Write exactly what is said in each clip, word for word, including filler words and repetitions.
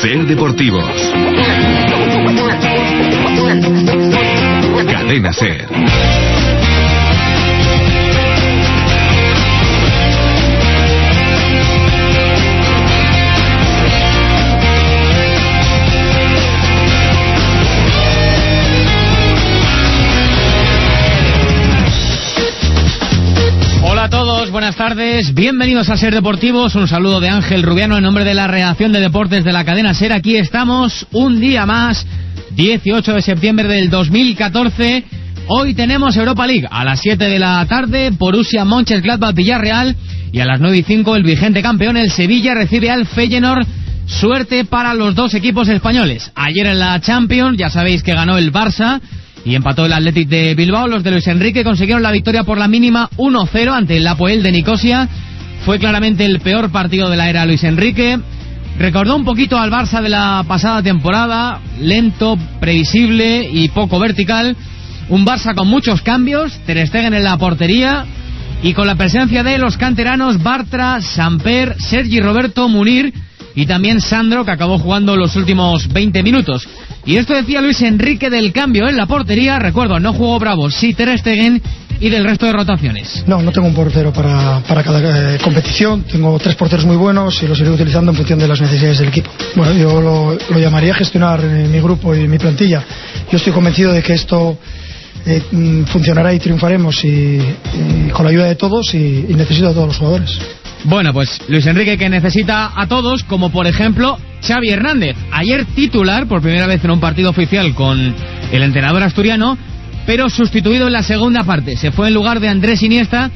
Ser Deportivos. Cadena Ser. Hola a todos, buenas tardes, bienvenidos a Ser Deportivos. Un saludo de Ángel Rubiano en nombre de la redacción de deportes de la cadena Ser. Aquí estamos un día más, dieciocho de septiembre del dos mil catorce. Hoy tenemos Europa League a las siete de la tarde, Borussia Mönchengladbach Villarreal, y a las nueve y cinco el vigente campeón, el Sevilla, recibe al Feyenoord. Suerte para los dos equipos españoles. Ayer en la Champions ya sabéis que ganó el Barça y empató el Athletic de Bilbao. Los de Luis Enrique consiguieron la victoria por la mínima uno cero ante el Apoel de Nicosia. Fue claramente el peor partido de la era Luis Enrique. Recordó un poquito al Barça de la pasada temporada, lento, previsible y poco vertical. Un Barça con muchos cambios, Ter Stegen en la portería y con la presencia de los canteranos Bartra, Samper, Sergi Roberto, Munir y también Sandro, que acabó jugando los últimos veinte minutos. Y esto decía Luis Enrique del cambio en la portería. Recuerdo, no jugó Bravo, sí Ter Stegen, y del resto de rotaciones. No, no tengo un portero para, para cada eh, competición. Tengo tres porteros muy buenos y los iré utilizando en función de las necesidades del equipo. Bueno, yo lo, lo llamaría gestionar eh, mi grupo y mi plantilla. Yo estoy convencido de que esto eh, funcionará y triunfaremos y, y con la ayuda de todos y, y necesito a todos los jugadores. Bueno, pues Luis Enrique que necesita a todos, como por ejemplo Xavi Hernández. Ayer titular por primera vez en un partido oficial con el entrenador asturiano, pero sustituido en la segunda parte. Se fue en lugar de Andrés Iniesta.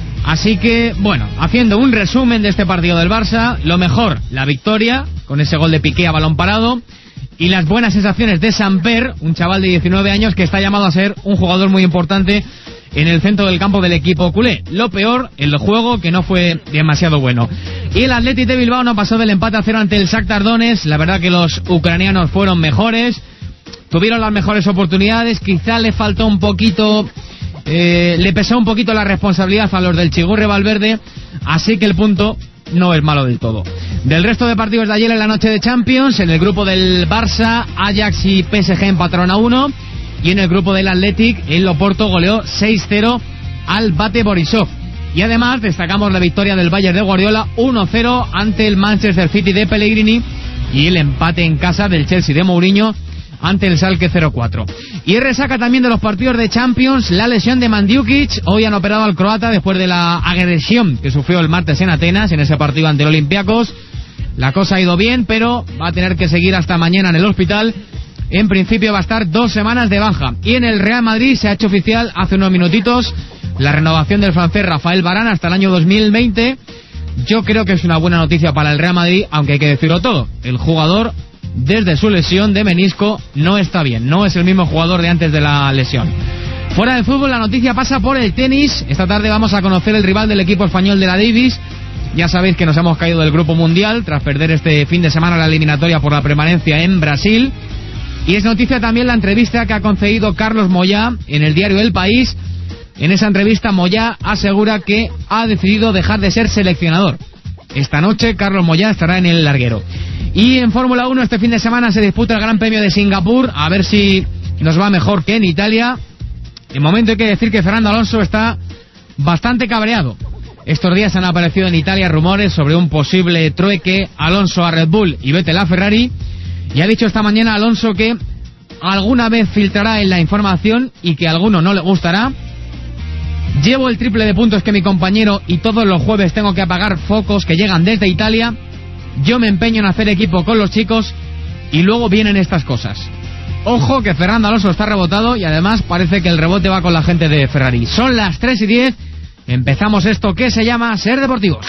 Así que, bueno, haciendo un resumen de este partido del Barça, lo mejor, la victoria, con ese gol de Piqué a balón parado, y las buenas sensaciones de Samper, un chaval de diecinueve años que está llamado a ser un jugador muy importante en el centro del campo del equipo culé. Lo peor, el juego, que no fue demasiado bueno. Y el Athletic de Bilbao no pasó del empate a cero ante el Shakhtar Donetsk. La verdad que los ucranianos fueron mejores, tuvieron las mejores oportunidades. Quizá le faltó un poquito, eh, le pesó un poquito la responsabilidad a los del Chigurre Valverde. Así que el punto no es malo del todo. Del resto de partidos de ayer en la noche de Champions, en el grupo del Barça, Ajax y P S G empataron a uno. Y en el grupo del Athletic, el Oporto goleó seis cero al Bate Borisov. Y además destacamos la victoria del Bayern de Guardiola uno cero ante el Manchester City de Pellegrini y el empate en casa del Chelsea de Mourinho ante el Schalke cero cuatro. Y resaca también de los partidos de Champions la lesión de Mandzukic. Hoy han operado al croata después de la agresión que sufrió el martes en Atenas en ese partido ante el Olympiacos. La cosa ha ido bien, pero va a tener que seguir hasta mañana en el hospital. En principio va a estar dos semanas de baja. Y en el Real Madrid se ha hecho oficial hace unos minutitos la renovación del francés Rafael Varane hasta el año dos mil veinte. Yo creo que es una buena noticia para el Real Madrid, aunque hay que decirlo todo. El jugador, desde su lesión de menisco, no está bien. No es el mismo jugador de antes de la lesión. Fuera del fútbol, la noticia pasa por el tenis. Esta tarde vamos a conocer el rival del equipo español de la Davis. Ya sabéis que nos hemos caído del grupo mundial tras perder este fin de semana la eliminatoria por la permanencia en Brasil. Y es noticia también la entrevista que ha concedido Carlos Moyá en el diario El País. En esa entrevista Moyá asegura que ha decidido dejar de ser seleccionador. Esta noche Carlos Moyá estará en el larguero. Y en Fórmula uno este fin de semana se disputa el Gran Premio de Singapur. A ver si nos va mejor que en Italia. De momento hay que decir que Fernando Alonso está bastante cabreado. Estos días han aparecido en Italia rumores sobre un posible trueque Alonso a Red Bull y Vettel a Ferrari. Y ha dicho esta mañana Alonso que alguna vez filtrará en la información y que a alguno no le gustará. Llevo el triple de puntos que mi compañero y todos los jueves tengo que apagar focos que llegan desde Italia. Yo me empeño en hacer equipo con los chicos y luego vienen estas cosas. Ojo que Fernando Alonso está rebotado y además parece que el rebote va con la gente de Ferrari. Son las tres y diez. Empezamos esto que se llama Ser Deportivos.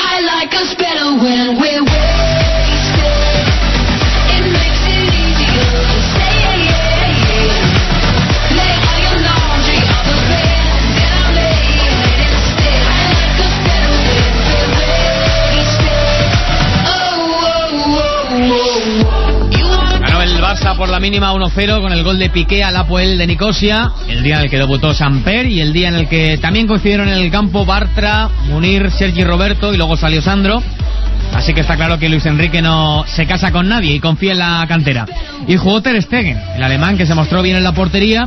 Barça por la mínima uno cero con el gol de Piqué al Apoel de Nicosia, el día en el que debutó Samper y el día en el que también coincidieron en el campo Bartra, Munir, Sergi Roberto y luego salió Sandro. Así que está claro que Luis Enrique no se casa con nadie y confía en la cantera. Y jugó Ter Stegen, el alemán, que se mostró bien en la portería,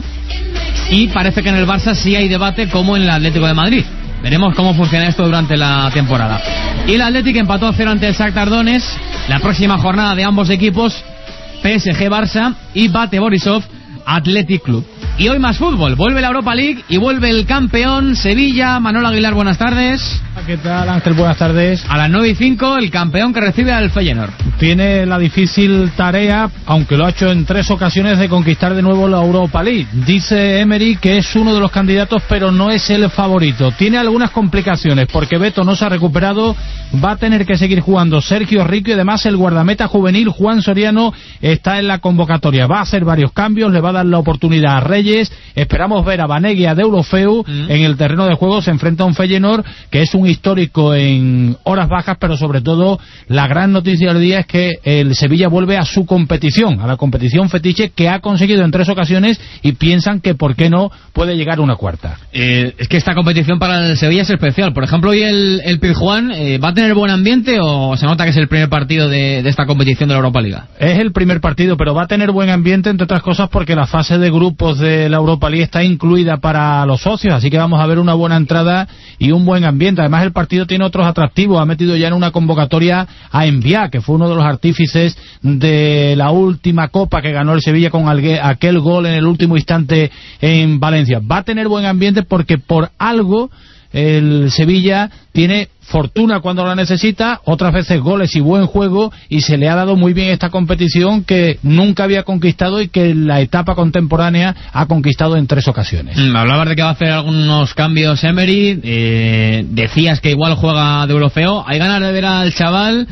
y parece que en el Barça sí hay debate como en el Atlético de Madrid. Veremos cómo funciona esto durante la temporada. Y el Atlético empató a cero ante el Shakhtar Donetsk. La próxima jornada de ambos equipos, P S G Barça y Bate Borisov Athletic Club. Y hoy más fútbol, vuelve la Europa League y vuelve el campeón Sevilla. Manolo Aguilar, buenas tardes. ¿Qué tal, Ángel? Buenas tardes. A las nueve y cinco, el campeón que recibe al Feyenoord. Tiene la difícil tarea, aunque lo ha hecho en tres ocasiones, de conquistar de nuevo la Europa League. Dice Emery que es uno de los candidatos, pero no es el favorito. Tiene algunas complicaciones, porque Beto no se ha recuperado, va a tener que seguir jugando Sergio Rico, y además el guardameta juvenil Juan Soriano está en la convocatoria. Va a hacer varios cambios, le va a dar la oportunidad a Reyes. Esperamos ver a Banegui, a Deulofeu mm. en el terreno de juego. Se enfrenta a un Feyenoord que es un histórico en horas bajas, pero sobre todo la gran noticia del día es que el Sevilla vuelve a su competición, a la competición fetiche que ha conseguido en tres ocasiones, y piensan que por qué no puede llegar a una cuarta. Eh, es que esta competición para el Sevilla es especial. Por ejemplo, hoy el, el Pizjuán eh, ¿va a tener buen ambiente o se nota que es el primer partido de, de esta competición de la Europa League? Es el primer partido, pero va a tener buen ambiente, entre otras cosas porque la fase de grupos de la Europa League está incluida para los socios, así que vamos a ver una buena entrada y un buen ambiente. Además, el partido tiene otros atractivos. Ha metido ya en una convocatoria a Enviá, que fue uno de los artífices de la última Copa que ganó el Sevilla con aquel gol en el último instante en Valencia. Va a tener buen ambiente porque por algo el Sevilla tiene fortuna cuando la necesita, otras veces goles y buen juego, y se le ha dado muy bien esta competición que nunca había conquistado y que en la etapa contemporánea ha conquistado en tres ocasiones. Mm, hablabas de que va a hacer algunos cambios Emery, eh, decías que igual juega Deulofeu. Hay ganas de ver al chaval,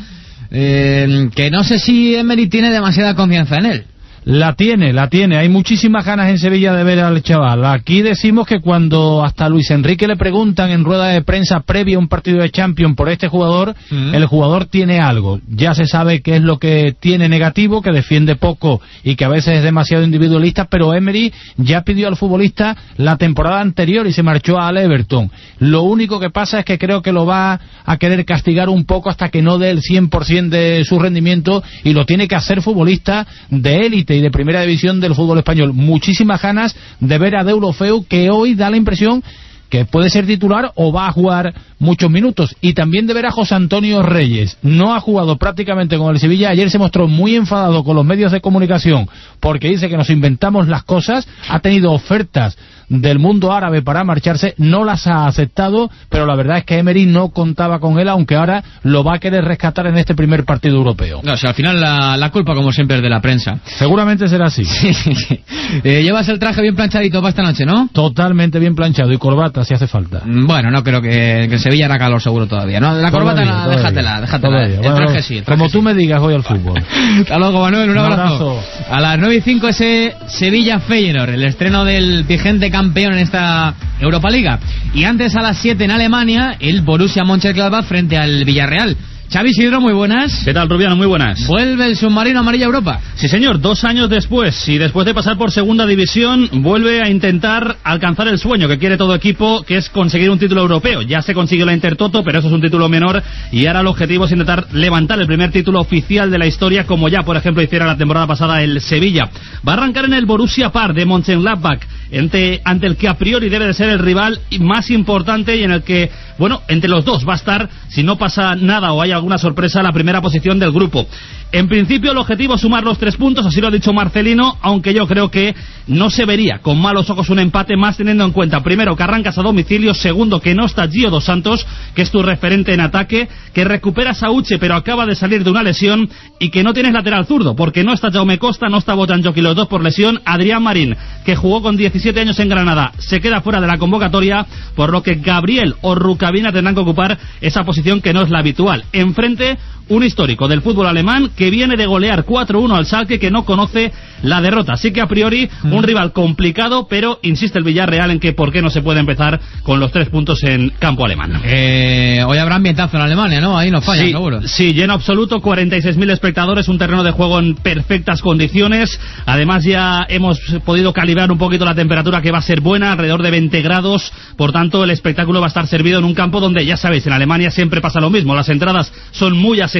eh, que no sé si Emery tiene demasiada confianza en él. La tiene, la tiene. Hay muchísimas ganas en Sevilla de ver al chaval. Aquí decimos que cuando hasta Luis Enrique le preguntan en rueda de prensa previa a un partido de Champions por este jugador, mm. el jugador tiene algo. Ya se sabe qué es lo que tiene negativo, que defiende poco y que a veces es demasiado individualista, pero Emery ya pidió al futbolista la temporada anterior y se marchó al Everton. Lo único que pasa es que creo que lo va a querer castigar un poco hasta que no dé el cien por ciento de su rendimiento, y lo tiene que hacer futbolista de élite y de primera división del fútbol español. Muchísimas ganas de ver a Deulofeu, que hoy da la impresión que puede ser titular o va a jugar muchos minutos, y también de ver a José Antonio Reyes. No ha jugado prácticamente con el Sevilla. Ayer se mostró muy enfadado con los medios de comunicación porque dice que nos inventamos las cosas. Ha tenido ofertas del mundo árabe para marcharse, no las ha aceptado, pero la verdad es que Emery no contaba con él, aunque ahora lo va a querer rescatar en este primer partido europeo. No, o sea, al final la, la culpa, como siempre, es de la prensa. Seguramente será así. Sí, sí, sí. Eh, llevas el traje bien planchadito para esta noche, ¿no? Totalmente bien planchado, y corbata si hace falta. Bueno, no creo que, que en Sevilla hará calor seguro todavía, ¿no? La corbata, todavía, no, todavía, déjatela, déjatela. Todavía. El traje bueno, sí, el traje como sí. tú me digas, voy al fútbol. Hasta luego, Manuel, un, un abrazo. abrazo. A las nueve y cinco ese Sevilla-Feyenoord, el estreno del vigente campeón en esta Europa Liga. Y antes, a las siete en Alemania, el Borussia Mönchengladbach frente al Villarreal. Xavi Isidro, muy buenas. ¿Qué tal, Rubiano? Muy buenas. ¿Vuelve el submarino amarillo a Europa? Sí, señor, dos años después, y después de pasar por segunda división, vuelve a intentar alcanzar el sueño que quiere todo equipo, que es conseguir un título europeo. Ya se consiguió la Intertoto, pero eso es un título menor, y ahora el objetivo es intentar levantar el primer título oficial de la historia, como ya, por ejemplo, hiciera la temporada pasada el Sevilla. Va a arrancar en el Borussia Park de Mönchengladbach, ante, ante el que a priori debe de ser el rival más importante, y en el que, bueno, entre los dos va a estar, si no pasa nada o hay alguna sorpresa, la primera posición del grupo. En principio el objetivo es sumar los tres puntos, así lo ha dicho Marcelino, aunque yo creo que no se vería con malos ojos un empate, más teniendo en cuenta, primero, que arrancas a domicilio, segundo, que no está Gio dos Santos, que es tu referente en ataque, que recuperas a Uche pero acaba de salir de una lesión, y que no tienes lateral zurdo, porque no está Jaume Costa, no está Bojan Joki, los dos por lesión. Adrián Marín, que jugó con diecisiete años en Granada, se queda fuera de la convocatoria, por lo que Gabriel o Rukavina tendrán que ocupar esa posición que no es la habitual. Enfrente, un histórico del fútbol alemán que viene de golear cuatro uno al Schalke, que no conoce la derrota. Así que a priori mm. un rival complicado, pero insiste el Villarreal en que por qué no se puede empezar con los tres puntos en campo alemán. Eh, hoy habrá ambientazo en Alemania, ¿no? Ahí no falla, sí, seguro. Sí, lleno absoluto, cuarenta y seis mil espectadores, un terreno de juego en perfectas condiciones. Además ya hemos podido calibrar un poquito la temperatura, que va a ser buena, alrededor de veinte grados. Por tanto, el espectáculo va a estar servido en un campo donde, ya sabéis, en Alemania siempre pasa lo mismo. Las entradas son muy asequibles,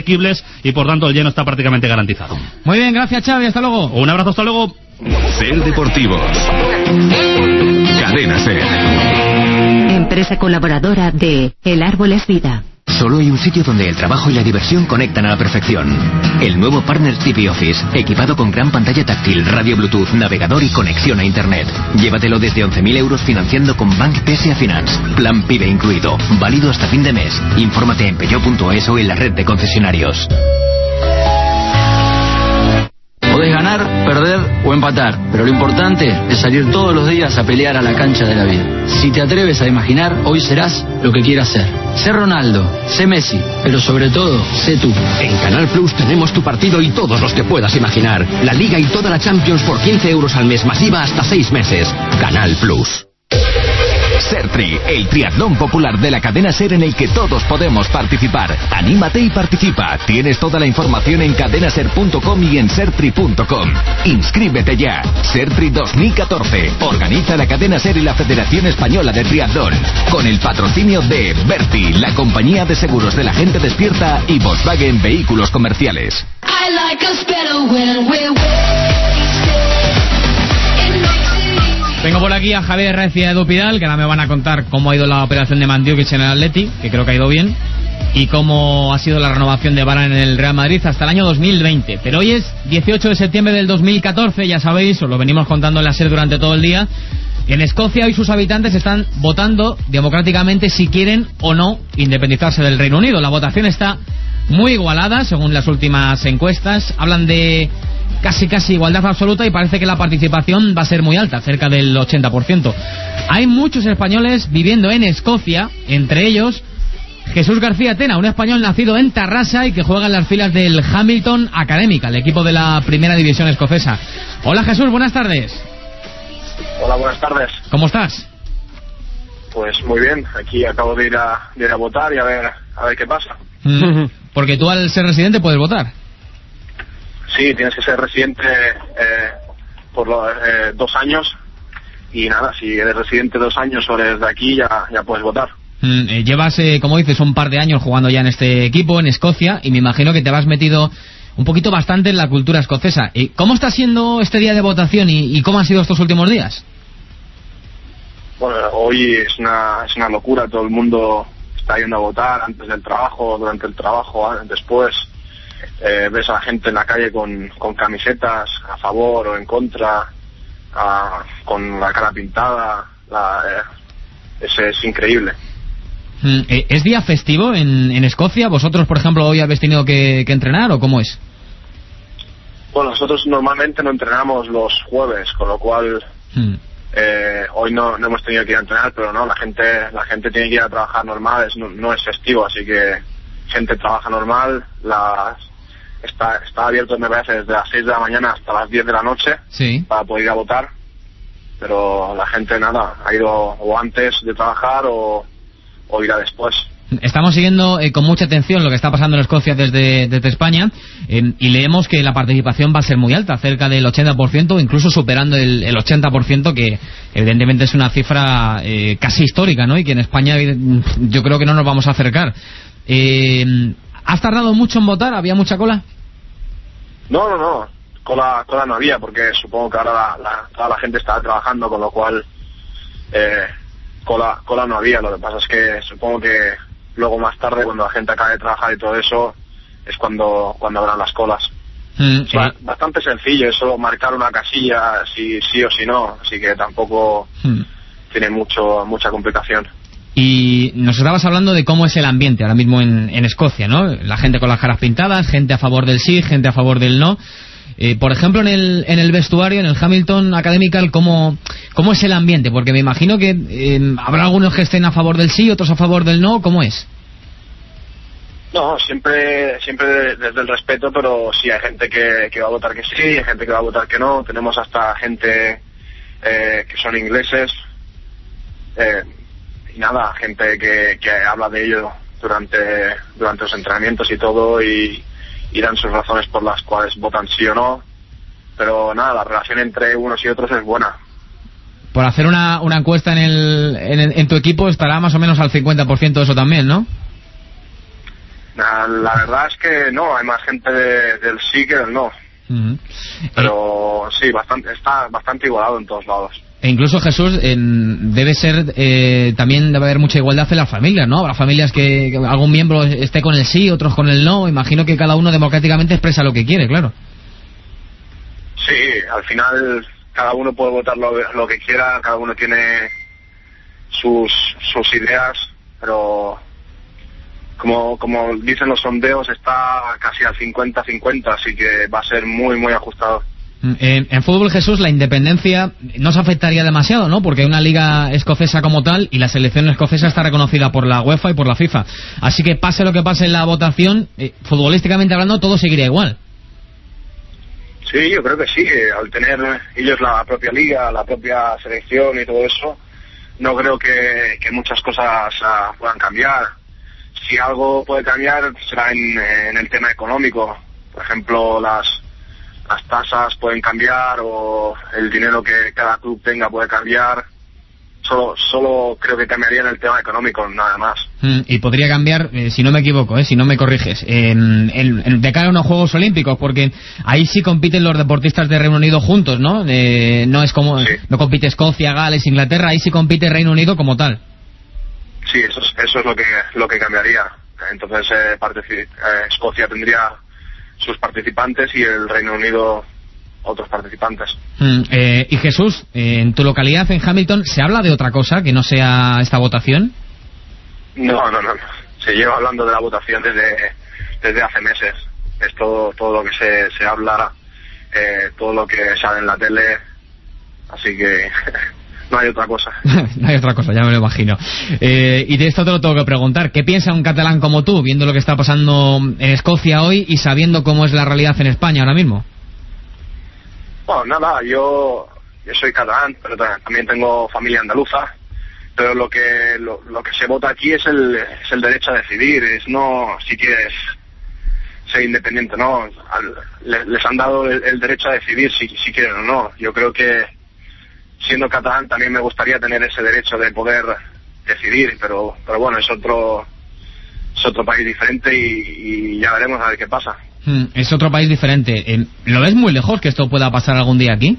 asequibles y por tanto el lleno está prácticamente garantizado. Muy bien, gracias Xavi, hasta luego. Un abrazo, hasta luego. Ser Deportivos. Cadena Ser. Empresa colaboradora de El Árbol es Vida. Solo hay un sitio donde el trabajo y la diversión conectan a la perfección. El nuevo Partners T V Office, equipado con gran pantalla táctil, radio Bluetooth, navegador y conexión a Internet. Llévatelo desde once mil euros financiando con Bank P S A Finance. Plan PIBE incluido. Válido hasta fin de mes. Infórmate en peugeot punto es o en la red de concesionarios. Podés ganar, perder o empatar, pero lo importante es salir todos los días a pelear a la cancha de la vida. Si te atreves a imaginar, hoy serás lo que quieras ser. Sé Ronaldo, sé Messi, pero sobre todo, sé tú. En Canal Plus tenemos tu partido y todos los que puedas imaginar. La Liga y toda la Champions por quince euros al mes, masiva hasta seis meses. Canal Plus. Sertri, el triatlón popular de la cadena Ser en el que todos podemos participar. Anímate y participa. Tienes toda la información en cadenaser punto com y en sertri punto com. Inscríbete ya. Sertri dos mil catorce. Organiza la cadena Ser y la Federación Española de Triatlón. Con el patrocinio de Berti, la compañía de seguros de la gente despierta, y Volkswagen Vehículos Comerciales. Tengo por aquí a Javier Recia de Dupidal, que ahora me van a contar cómo ha ido la operación de Mandzukic en el Atleti, que creo que ha ido bien, y cómo ha sido la renovación de Varane en el Real Madrid hasta el año dos mil veinte. Pero hoy es dieciocho de septiembre del dos mil catorce, ya sabéis, os lo venimos contando en la SER durante todo el día. En Escocia hoy sus habitantes están votando democráticamente si quieren o no independizarse del Reino Unido. La votación está muy igualada, según las últimas encuestas. Hablan de casi casi igualdad absoluta y parece que la participación va a ser muy alta, cerca del ochenta por ciento. Hay muchos españoles viviendo en Escocia, entre ellos Jesús García Tena, un español nacido en Tarrasa y que juega en las filas del Hamilton Académica, el equipo de la primera división escocesa. Hola Jesús, buenas tardes. Hola, buenas tardes. ¿Cómo estás? Pues muy bien, aquí acabo de ir a, de ir a votar y a ver, a ver qué pasa. Mm, porque tú al ser residente puedes votar. Sí, tienes que ser residente eh, por lo, eh, dos años y nada, si eres residente dos años o eres de aquí ya, ya puedes votar. Mm, eh, llevas, eh, como dices, un par de años jugando ya en este equipo, en Escocia, y me imagino que te has metido un poquito bastante en la cultura escocesa. ¿Y cómo está siendo este día de votación y, y cómo han sido estos últimos días? Bueno, hoy es una, es una locura, todo el mundo está yendo a votar antes del trabajo, durante el trabajo, después. Eh, ves a la gente en la calle con, con camisetas a favor o en contra, a, con la cara pintada, la, eh, es, es increíble. Mm, ¿Es día festivo en, en Escocia? ¿Vosotros, por ejemplo, hoy habéis tenido que, que entrenar o cómo es? Bueno, nosotros normalmente no entrenamos los jueves, con lo cual mm. eh, hoy no, no hemos tenido que ir a entrenar, pero no, la gente la gente tiene que ir a trabajar normal, es, no, no es festivo, así que gente trabaja normal, las Está, está abierto, me parece, desde las seis de la mañana hasta las diez de la noche, sí, para poder ir a votar, pero la gente nada, ha ido o antes de trabajar o, o irá después. Estamos siguiendo eh, con mucha atención lo que está pasando en Escocia desde, desde España, eh, y leemos que la participación va a ser muy alta, cerca del ochenta por ciento, incluso superando el, el ochenta por ciento, que evidentemente es una cifra eh, casi histórica, ¿no? Y que en España yo creo que no nos vamos a acercar. Eh, ¿Has tardado mucho en votar? ¿Había mucha cola? No, no, no. Cola, cola no había, porque supongo que ahora la, la, toda la gente está trabajando, con lo cual eh, cola, cola no había. Lo que pasa es que supongo que luego más tarde, cuando la gente acabe de trabajar y todo eso, es cuando, cuando habrán las colas. Mm, sí. ba- bastante sencillo, es solo marcar una casilla si sí o si no, así que tampoco mm. tiene mucho mucha complicación. Y nos estabas hablando de cómo es el ambiente ahora mismo en, en Escocia, ¿no? La gente con las caras pintadas, gente a favor del sí, gente a favor del no. Eh, por ejemplo, en el en el vestuario, en el Hamilton Academical, ¿cómo, cómo es el ambiente? Porque me imagino que eh, habrá algunos que estén a favor del sí, otros a favor del no. ¿Cómo es? No, siempre siempre desde el respeto, pero sí hay gente que, que va a votar que sí, hay gente que va a votar que no. Tenemos hasta gente eh, que son ingleses. Eh, y nada, gente que, que habla de ello durante durante los entrenamientos y todo, y, y dan sus razones por las cuales votan sí o no, pero nada, la relación entre unos y otros es buena. Por hacer una, una encuesta en, el, en, el, en tu equipo estará más o menos al cincuenta por ciento eso también, ¿no? Nada, la verdad es que no, hay más gente de, del sí que del no. Uh-huh. Pero eh, sí, bastante, está bastante igualado en todos lados. E incluso, Jesús, en, debe ser, eh, también debe haber mucha igualdad en las familias, ¿no? Habrá familias que, que algún miembro esté con el sí, otros con el no. Imagino que cada uno democráticamente expresa lo que quiere, claro. Sí, al final cada uno puede votar lo, lo que quiera, cada uno tiene sus sus ideas, pero como como dicen los sondeos está casi al cincuenta cincuenta, así que va a ser muy muy ajustado. En, en fútbol, Jesús, la independencia no se afectaría demasiado, ¿no? Porque hay una liga escocesa como tal y la selección escocesa está reconocida por la UEFA y por la FIFA. Así que pase lo que pase en la votación, eh, futbolísticamente hablando, todo seguiría igual. Sí, yo creo que sí, que al tener ellos la propia liga, la propia selección y todo eso, no creo que, que muchas cosas uh, puedan cambiar. Si algo puede cambiar será en, en el tema económico. Por ejemplo, las las tasas pueden cambiar o el dinero que cada club tenga puede cambiar. Solo, solo creo que cambiaría en el tema económico, nada más. Mm, y podría cambiar, eh, si no me equivoco, eh, si no me corriges, en, en, en, de cara a unos Juegos Olímpicos, porque ahí sí compiten los deportistas de Reino Unido juntos, ¿no? Eh, no es como, sí. No compite Escocia, Gales, Inglaterra, ahí sí compite Reino Unido como tal. Sí, eso es, eso es lo que lo que cambiaría. Entonces eh, particip- eh, Escocia tendría sus participantes y el Reino Unido otros participantes. Mm, eh, y Jesús, eh, en tu localidad, en Hamilton, ¿se habla de otra cosa que no sea esta votación? No, no, no, no. Se lleva hablando de la votación desde desde hace meses. Es todo todo lo que se se habla, eh, todo lo que sale en la tele, así que no hay otra cosa. No hay otra cosa, ya me lo imagino. Eh, y de esto te lo tengo que preguntar. ¿Qué piensa un catalán como tú, viendo lo que está pasando en Escocia hoy y sabiendo cómo es la realidad en España ahora mismo? Bueno, nada, yo, yo soy catalán, pero también tengo familia andaluza, pero lo que lo, lo que se vota aquí es el es el derecho a decidir, es no si quieres ser independiente, no, Al, les, les han dado el, el derecho a decidir si, si quieren o no. Yo creo que siendo catalán también me gustaría tener ese derecho de poder decidir, pero pero bueno, es otro es otro país diferente y, y ya veremos a ver qué pasa. Hmm, es otro país diferente. ¿Lo ves muy lejos que esto pueda pasar algún día aquí?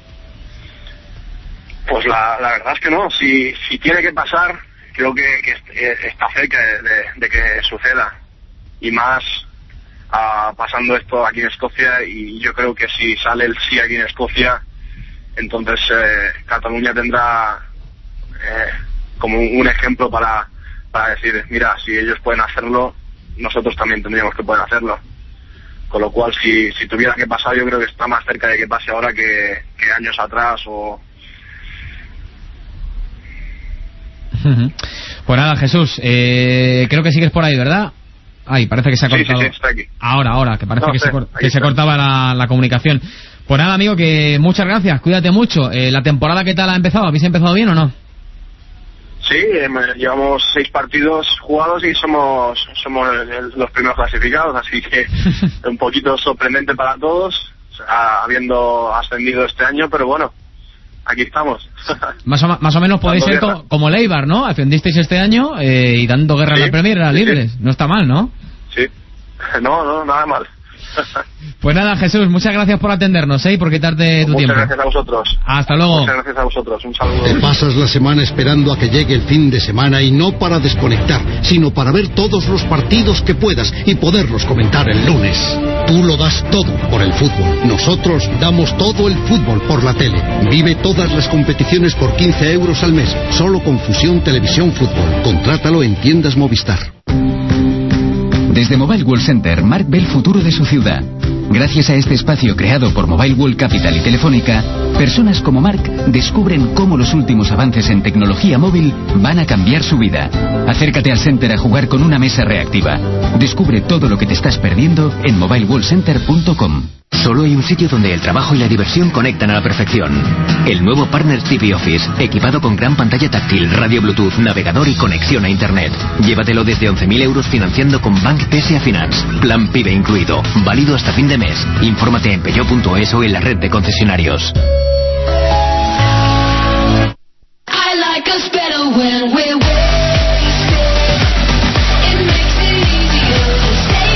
Pues la, la verdad es que no. Si si tiene que pasar, creo que, que está cerca de, de, de que suceda. Y más uh, pasando esto aquí en Escocia, y yo creo que si sale el sí aquí en Escocia, entonces eh, Cataluña tendrá eh, como un ejemplo para, para decir, mira, si ellos pueden hacerlo, nosotros también tendríamos que poder hacerlo. Con lo cual, si, si tuviera que pasar, yo creo que está más cerca de que pase ahora que, que años atrás o... Pues nada, Jesús, eh, creo que sigues por ahí, ¿verdad? Ay, parece que se ha cortado. Sí, sí, sí, está aquí. Ahora, ahora, que parece no, que, sí, se, que se cortaba la, la comunicación. Pues nada, amigo, que muchas gracias, cuídate mucho. Eh, ¿La temporada qué tal ha empezado? ¿Habéis empezado bien o no? Sí, eh, llevamos seis partidos jugados y somos somos los primeros clasificados, así que un poquito sorprendente para todos, habiendo ascendido este año, pero bueno, aquí estamos. Más o, más o menos podéis ser co- como el Eibar, ¿no? Ascendisteis este año eh, y dando guerra sí, en la Premier a sí, libres. Sí. No está mal, ¿no? Sí, no, no, nada mal. Pues nada, Jesús, muchas gracias por atendernos, ¿eh? Y por quitarte tu muchas tiempo. Muchas gracias a vosotros. Hasta luego. Muchas gracias a vosotros. Un saludo. Te pasas la semana esperando a que llegue el fin de semana y no para desconectar, sino para ver todos los partidos que puedas y poderlos comentar el lunes. Tú lo das todo por el fútbol. Nosotros damos todo el fútbol por la tele. Vive todas las competiciones por quince euros al mes, solo con Fusión Televisión Fútbol. Contrátalo en tiendas Movistar. Desde Mobile World Center, Mark ve el futuro de su ciudad. Gracias a este espacio creado por Mobile World Capital y Telefónica, personas como Mark descubren cómo los últimos avances en tecnología móvil van a cambiar su vida. Acércate al Center a jugar con una mesa reactiva. Descubre todo lo que te estás perdiendo en mobile world center punto com. Solo hay un sitio donde el trabajo y la diversión conectan a la perfección. El nuevo Partner T V Office, equipado con gran pantalla táctil, radio Bluetooth, navegador y conexión a Internet. Llévatelo desde once mil euros financiando con Bank P S A Finance. Plan PIBE incluido. Válido hasta fin de mes. Infórmate en peugeot punto es o en la red de concesionarios. I like us better when we're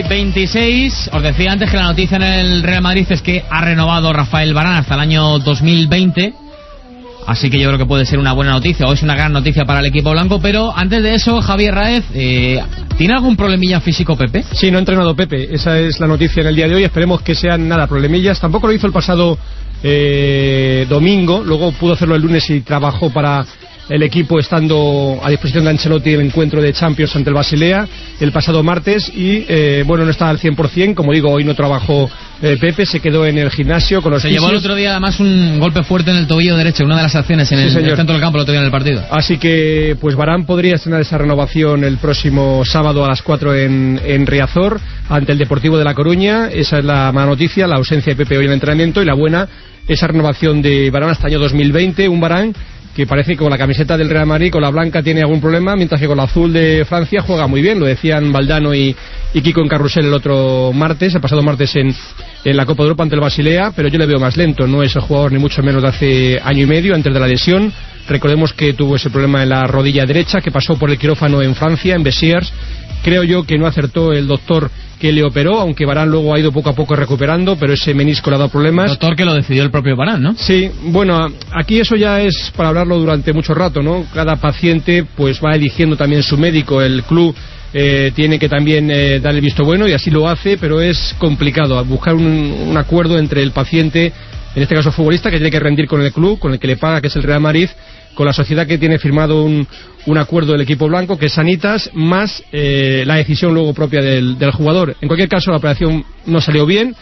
veintiséis. Os decía antes que la noticia en el Real Madrid es que ha renovado Rafael Varane hasta el año dos mil veinte. Así que yo creo que puede ser una buena noticia, o es una gran noticia para el equipo blanco. Pero antes de eso, Javier Raez, eh, ¿tiene algún problemilla físico Pepe? Sí, no ha entrenado Pepe, esa es la noticia en el día de hoy. Esperemos que sean nada problemillas. Tampoco lo hizo el pasado eh, domingo, luego pudo hacerlo el lunes y trabajó para el equipo estando a disposición de Ancelotti el encuentro de Champions ante el Basilea el pasado martes y eh, bueno, no está al cien por ciento, como digo, hoy no trabajó eh, Pepe, se quedó en el gimnasio con los Se fisios. llevó el otro día además un golpe fuerte en el tobillo derecho, una de las acciones en, sí, el, en el centro del campo el otro día en el partido. Así que pues Varane podría estrenar esa renovación el próximo sábado a las cuatro en, en Riazor ante el Deportivo de La Coruña. Esa es la mala noticia, la ausencia de Pepe hoy en el entrenamiento, y la buena, esa renovación de Varane hasta el año dos mil veinte, un Varane que parece que con la camiseta del Real Madrid, con la blanca, tiene algún problema, mientras que con la azul de Francia juega muy bien. Lo decían Valdano y, y Kiko en Carrusel el otro martes, el pasado martes en, en la Copa de Europa ante el Basilea, pero yo le veo más lento, no es el jugador ni mucho menos de hace año y medio, antes de la lesión. Recordemos que tuvo ese problema en la rodilla derecha, que pasó por el quirófano en Francia, en Besiers. Creo yo que no acertó el doctor que le operó, aunque Varane luego ha ido poco a poco recuperando, pero ese menisco le ha dado problemas. Doctor que lo decidió el propio Varane, ¿no? Sí, bueno, aquí eso ya es para hablarlo durante mucho rato, ¿no? Cada paciente pues va eligiendo también su médico, el club eh, tiene que también eh, dar el visto bueno y así lo hace, pero es complicado buscar un, un acuerdo entre el paciente, en este caso futbolista, que tiene que rendir con el club, con el que le paga, que es el Real Madrid, con la sociedad que tiene firmado un, un acuerdo del equipo blanco, que es Sanitas, más eh, la decisión luego propia del, del jugador. En cualquier caso, la operación no salió bien,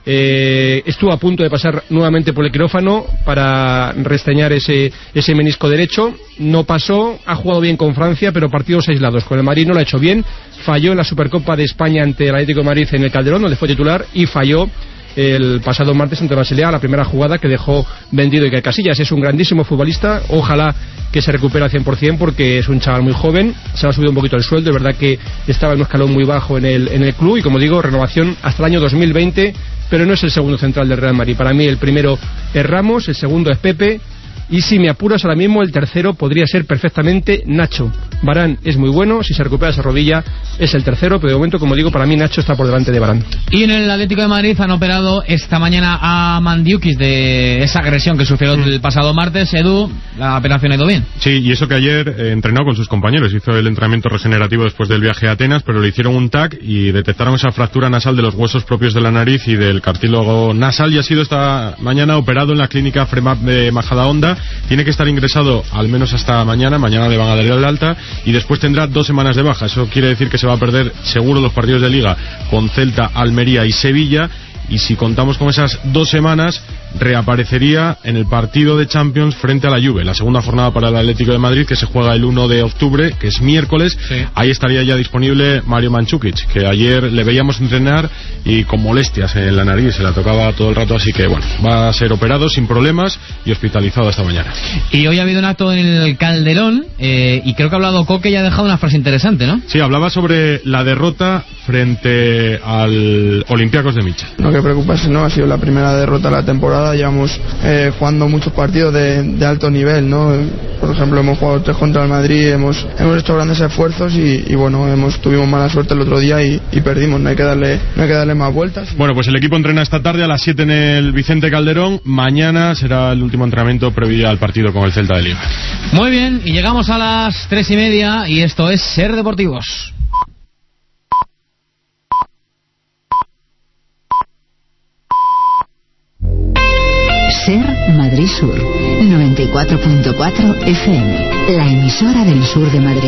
eh, estuvo a punto de pasar nuevamente por el quirófano para restreñar ese, ese menisco derecho, no pasó, ha jugado bien con Francia, pero partidos aislados. Con el Madrid no lo ha hecho bien, falló en la Supercopa de España ante el Atlético de Madrid en el Calderón, donde fue titular, y falló el pasado martes ante Basilea, la primera jugada que dejó vendido Iker Casillas. Es un grandísimo futbolista, ojalá que se recupere al cien por ciento porque es un chaval muy joven, se le ha subido un poquito el sueldo, es verdad que estaba en un escalón muy bajo en el, en el club, y como digo, renovación hasta el año dos mil veinte, pero no es el segundo central del Real Madrid. Para mí el primero es Ramos, el segundo es Pepe, y si me apuras ahora mismo el tercero podría ser perfectamente Nacho. Varane es muy bueno, si se recupera esa rodilla es el tercero, pero de momento, como digo, para mí Nacho está por delante de Varane. Y en el Atlético de Madrid han operado esta mañana a Mandiukis de esa agresión que sufrió el pasado martes. Edu, la operación ha ido bien. Sí, y eso que ayer eh, entrenó con sus compañeros, hizo el entrenamiento regenerativo después del viaje a Atenas, pero le hicieron un T A C y detectaron esa fractura nasal de los huesos propios de la nariz y del cartílago nasal, y ha sido esta mañana operado en la clínica Fremap de Majadahonda. Tiene que estar ingresado al menos hasta mañana, mañana le van a dar el alta, y después tendrá dos semanas de baja. Eso quiere decir que se va a perder seguro los partidos de Liga con Celta, Almería y Sevilla, y si contamos con esas dos semanas reaparecería en el partido de Champions frente a la Juve, la segunda jornada para el Atlético de Madrid, que se juega el uno de octubre, que es miércoles. Sí. Ahí estaría ya disponible Mario Mandžukić, que ayer le veíamos entrenar y con molestias en la nariz, se la tocaba todo el rato, así que bueno, va a ser operado sin problemas y hospitalizado esta mañana. Y hoy ha habido un acto en el Calderón eh, y creo que ha hablado Coque y ha dejado una frase interesante, ¿no? Sí, hablaba sobre la derrota frente al Olympiacos de Mitchell. No hay que preocuparse, ¿no? Ha sido la primera derrota de la temporada. Llevamos eh, jugando muchos partidos de, de alto nivel, ¿no? Por ejemplo, hemos jugado tres contra el Madrid, hemos hemos hecho grandes esfuerzos y, y bueno, hemos tuvimos mala suerte el otro día y, y perdimos. No hay que darle no hay que darle más vueltas. Bueno, pues el equipo entrena esta tarde a las siete en el Vicente Calderón. Mañana será el último entrenamiento previo al partido con el Celta de Liga. Muy bien, y llegamos a las tres y media y esto es Ser Deportivos. Ser Madrid Sur, noventa y cuatro punto cuatro F M, la emisora del sur de Madrid.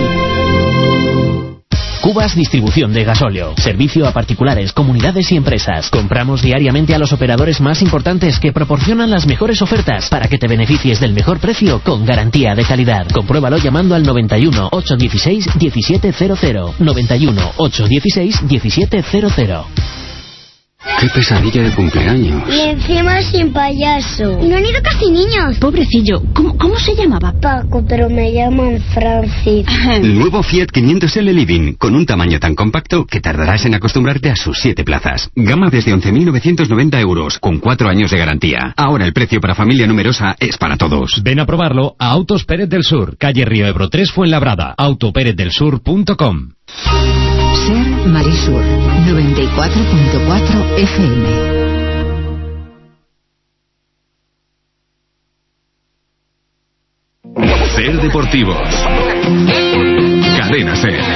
Cubas Distribución de Gasóleo. Servicio a particulares, comunidades y empresas. Compramos diariamente a los operadores más importantes que proporcionan las mejores ofertas para que te beneficies del mejor precio con garantía de calidad. Compruébalo llamando al noventa y uno, ochocientos dieciséis, diecisiete cero cero. noventa y uno, ochocientos dieciséis, diecisiete cero cero. ¡Qué pesadilla de cumpleaños! Y encima sin payaso. No han ido casi niños. Pobrecillo. ¿Cómo, cómo se llamaba? Paco, pero me llaman Francis. Nuevo Fiat quinientos L Living, con un tamaño tan compacto que tardarás en acostumbrarte a sus siete plazas. Gama desde once mil novecientos noventa euros, con cuatro años de garantía. Ahora el precio para familia numerosa es para todos. Ven a probarlo a Autos Pérez del Sur, calle Río Ebro tres, Fuenlabrada. auto pérez del sur punto com. Ser Marisur noventa y cuatro punto cuatro F M. Ser Deportivos. Cadena Ser.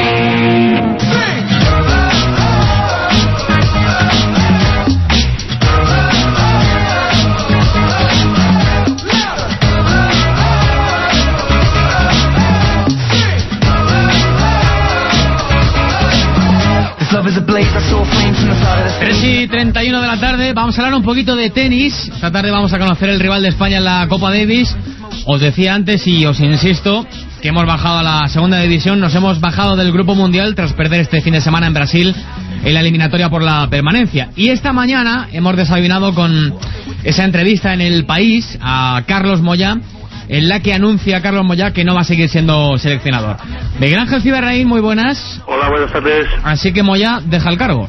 tres y treinta y uno de la tarde, vamos a hablar un poquito de tenis. Esta tarde vamos a conocer el rival de España en la Copa Davis. Os decía antes y os insisto que hemos bajado a la segunda división, nos hemos bajado del Grupo Mundial tras perder este fin de semana en Brasil en la eliminatoria por la permanencia. Y esta mañana hemos desayunado con esa entrevista en El País a Carlos Moyá, en la que anuncia Carlos Moyá que no va a seguir siendo seleccionador. Miguel Ángel Ciberraín, muy buenas. Hola, buenas tardes. Así que Moyá deja el cargo.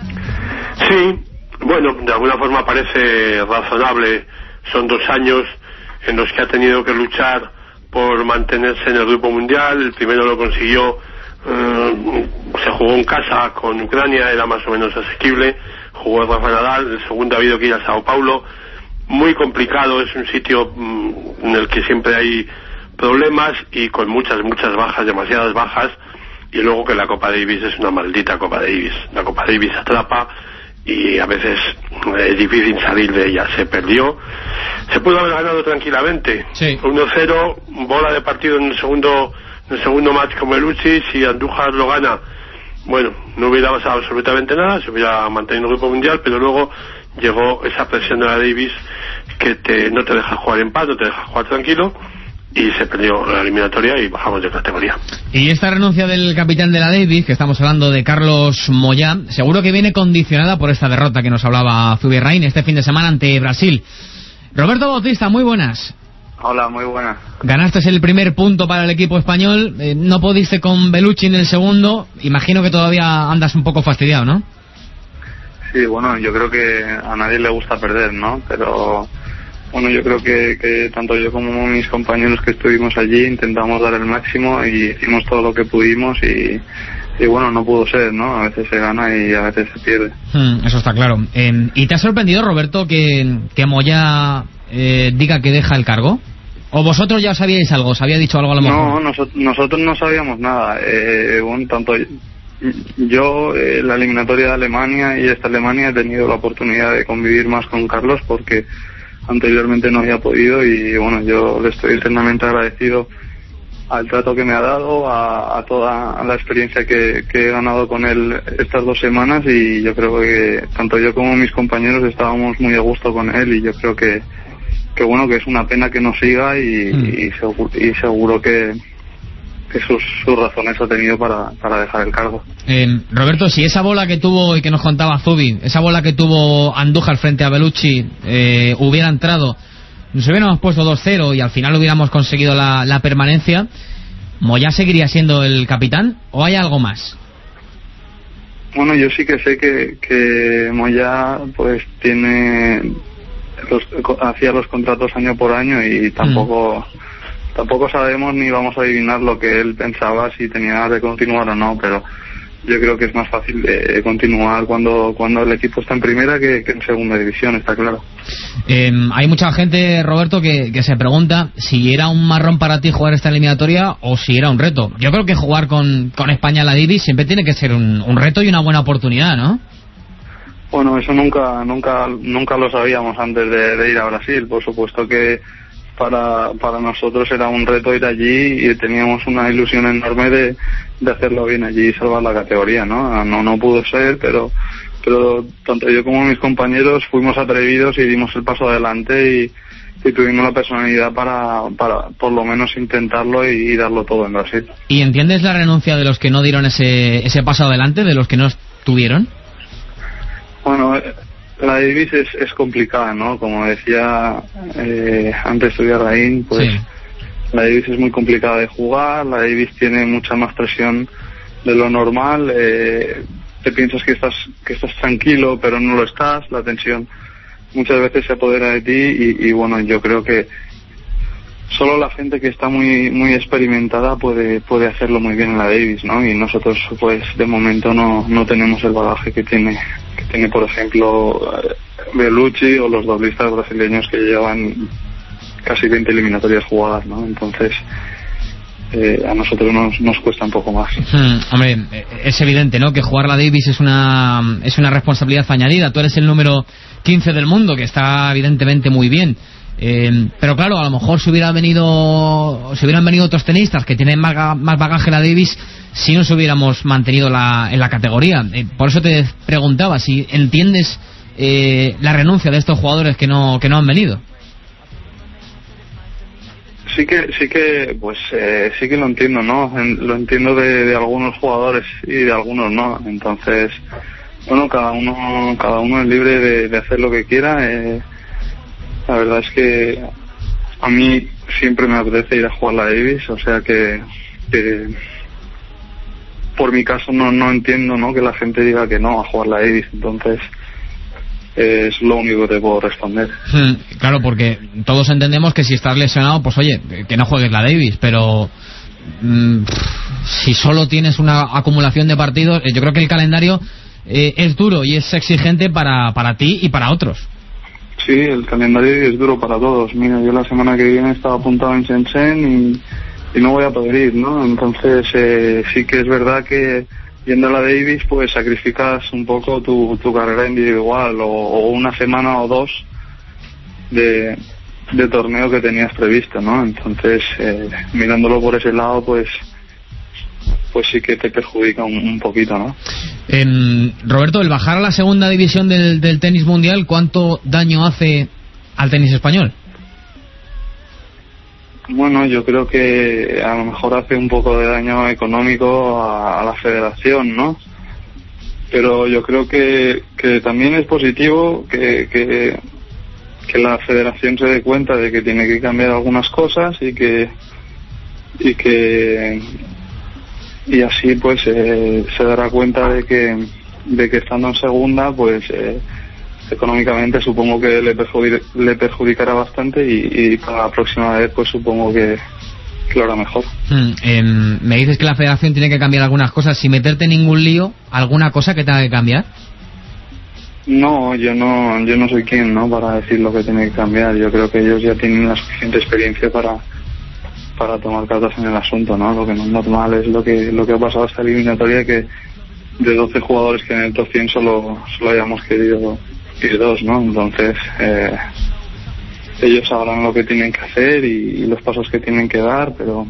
Sí, bueno, de alguna forma parece razonable. Son dos años en los que ha tenido que luchar por mantenerse en el Grupo Mundial. El primero lo consiguió, eh, se jugó en casa con Ucrania, era más o menos asequible, jugó Rafa Nadal. El segundo ha habido que ir a Sao Paulo, muy complicado, es un sitio mmm, en el que siempre hay problemas y con muchas, muchas bajas, demasiadas bajas, y luego que la Copa Davis es una maldita Copa Davis. La Copa Davis atrapa y a veces es difícil salir de ella. Se perdió, se pudo haber ganado tranquilamente, sí. uno cero, bola de partido en el segundo en el segundo match con Bellucci. Si Andújar lo gana, bueno, no hubiera pasado absolutamente nada, se hubiera mantenido el Grupo Mundial, pero luego llegó esa presión de la Davis que te, no te deja jugar en paz, no te deja jugar tranquilo, y se perdió la eliminatoria y bajamos de categoría. Y esta renuncia del capitán de la Davis, que estamos hablando de Carlos Moyá, seguro que viene condicionada por esta derrota que nos hablaba Zubierraín este fin de semana ante Brasil. Roberto Bautista, muy buenas. Hola, muy buenas. Ganaste el primer punto para el equipo español, eh, no pudiste con Bellucci en el segundo, imagino que todavía andas un poco fastidiado, ¿no? Sí, bueno, yo creo que a nadie le gusta perder, ¿no? Pero bueno, yo creo que, que tanto yo como mis compañeros que estuvimos allí intentamos dar el máximo y hicimos todo lo que pudimos y, y bueno, no pudo ser, ¿no? A veces se gana y a veces se pierde. Hmm, eso está claro. Eh, ¿Y te ha sorprendido, Roberto, que, que Moyá eh, diga que deja el cargo? ¿O vosotros ya sabíais algo? ¿Os había dicho algo a lo mejor? No, nosotros, nosotros no sabíamos nada. Eh, bueno, tanto yo, eh, la eliminatoria de Alemania y esta Alemania he tenido la oportunidad de convivir más con Carlos porque anteriormente no había podido y bueno, yo le estoy eternamente agradecido al trato que me ha dado, a, a toda la experiencia que, que he ganado con él estas dos semanas, y yo creo que tanto yo como mis compañeros estábamos muy a gusto con él, y yo creo que, que bueno, que es una pena que no siga y, mm. y, seguro, y seguro que que sus, sus razones ha tenido para, para dejar el cargo. Eh, Roberto, si esa bola que tuvo y que nos contaba Zubi, esa bola que tuvo Andújar frente a Bellucci eh, hubiera entrado, nos hubiéramos puesto dos cero y al final hubiéramos conseguido la, la permanencia, ¿Moyá seguiría siendo el capitán o hay algo más? Bueno, yo sí que sé que, que Moyá pues tiene los, hacía los contratos año por año y tampoco... Mm. Tampoco sabemos ni vamos a adivinar lo que él pensaba, si tenía ganas de continuar o no, pero yo creo que es más fácil de continuar cuando cuando el equipo está en primera que, que en segunda división, está claro. Eh, hay mucha gente, Roberto, que, que se pregunta si era un marrón para ti jugar esta eliminatoria o si era un reto. Yo creo que jugar con, con España en la Davis siempre tiene que ser un, un reto y una buena oportunidad, ¿no? Bueno, eso nunca nunca nunca lo sabíamos antes de, de ir a Brasil. Por supuesto que Para, para nosotros era un reto ir allí y teníamos una ilusión enorme de, de hacerlo bien allí y salvar la categoría, ¿no? No, no pudo ser, pero, pero tanto yo como mis compañeros fuimos atrevidos y dimos el paso adelante y, y tuvimos la personalidad para, para por lo menos intentarlo y, y darlo todo en Brasil. ¿Y entiendes la renuncia de los que no dieron ese, ese paso adelante, de los que no estuvieron? Bueno, la Davis es, es complicada, ¿no? Como decía eh, antes Zubierraín, pues sí. La Davis es muy complicada de jugar, la Davis tiene mucha más presión de lo normal, eh, te piensas que estás que estás tranquilo, pero no lo estás, la tensión muchas veces se apodera de ti y, y bueno, yo creo que solo la gente que está muy muy experimentada puede puede hacerlo muy bien en la Davis, ¿no? Y nosotros pues de momento no no tenemos el bagaje que tiene que tiene por ejemplo Bellucci o los doblistas brasileños que llevan casi veinte eliminatorias jugadas, ¿no? Entonces eh, a nosotros nos nos cuesta un poco más. Hmm, hombre, es evidente, ¿no? Que jugar la Davis es una es una responsabilidad añadida. Tú eres el número quince del mundo, que está evidentemente muy bien. Eh, pero claro, a lo mejor si hubiera venido, si hubieran venido otros tenistas que tienen más, más bagaje en la Davis, si nos hubiéramos mantenido la, en la categoría. Eh, por eso te preguntaba si entiendes eh, la renuncia de estos jugadores que no que no han venido. Sí que sí que pues eh, sí que lo entiendo, ¿no? En, lo entiendo de, de algunos jugadores y de algunos no. Entonces, bueno, cada uno cada uno es libre de, de hacer lo que quiera. Eh, La verdad es que a mí siempre me apetece ir a jugar la Davis, o sea que, que por mi caso no no entiendo, ¿no? Que la gente diga que no a jugar la Davis, entonces eh, es lo único que te puedo responder. Hmm, claro, porque todos entendemos que si estás lesionado, pues oye, que no juegues la Davis, pero mmm, si solo tienes una acumulación de partidos, yo creo que el calendario eh, es duro y es exigente para para ti y para otros. Sí, el calendario es duro para todos. Mira, yo la semana que viene estaba apuntado en Shenzhen y, y no voy a poder ir, ¿no? Entonces eh, sí que es verdad que yendo a la Davis pues sacrificas un poco tu, tu carrera individual o, o una semana o dos de, de torneo que tenías previsto, ¿no? Entonces eh, mirándolo por ese lado pues pues sí que te perjudica un, un poquito, ¿no? Eh, Roberto, el bajar a la segunda división del, del tenis mundial, ¿cuánto daño hace al tenis español? Bueno, yo creo que a lo mejor hace un poco de daño económico a, a la federación, ¿no? Pero yo creo que, que también es positivo que, que, que la federación se dé cuenta de que tiene que cambiar algunas cosas y que y que y así pues eh, se dará cuenta de que de que estando en segunda pues eh, económicamente supongo que le, perjudic, le perjudicará bastante y, y para la próxima vez pues supongo que, que lo hará mejor. Hmm, eh, me dices que la federación tiene que cambiar algunas cosas sin meterte en ningún lío, ¿alguna cosa que tenga que cambiar? No, yo no yo no soy quien, ¿no? Para decir lo que tiene que cambiar. Yo creo que ellos ya tienen la suficiente experiencia para para tomar cartas en el asunto, ¿no? Lo que no es normal es lo que lo que ha pasado esta eliminatoria, que de doce jugadores que en el top cien solo, solo hayamos querido ir dos, ¿no? Entonces eh, ellos sabrán lo que tienen que hacer y, y los pasos que tienen que dar, pero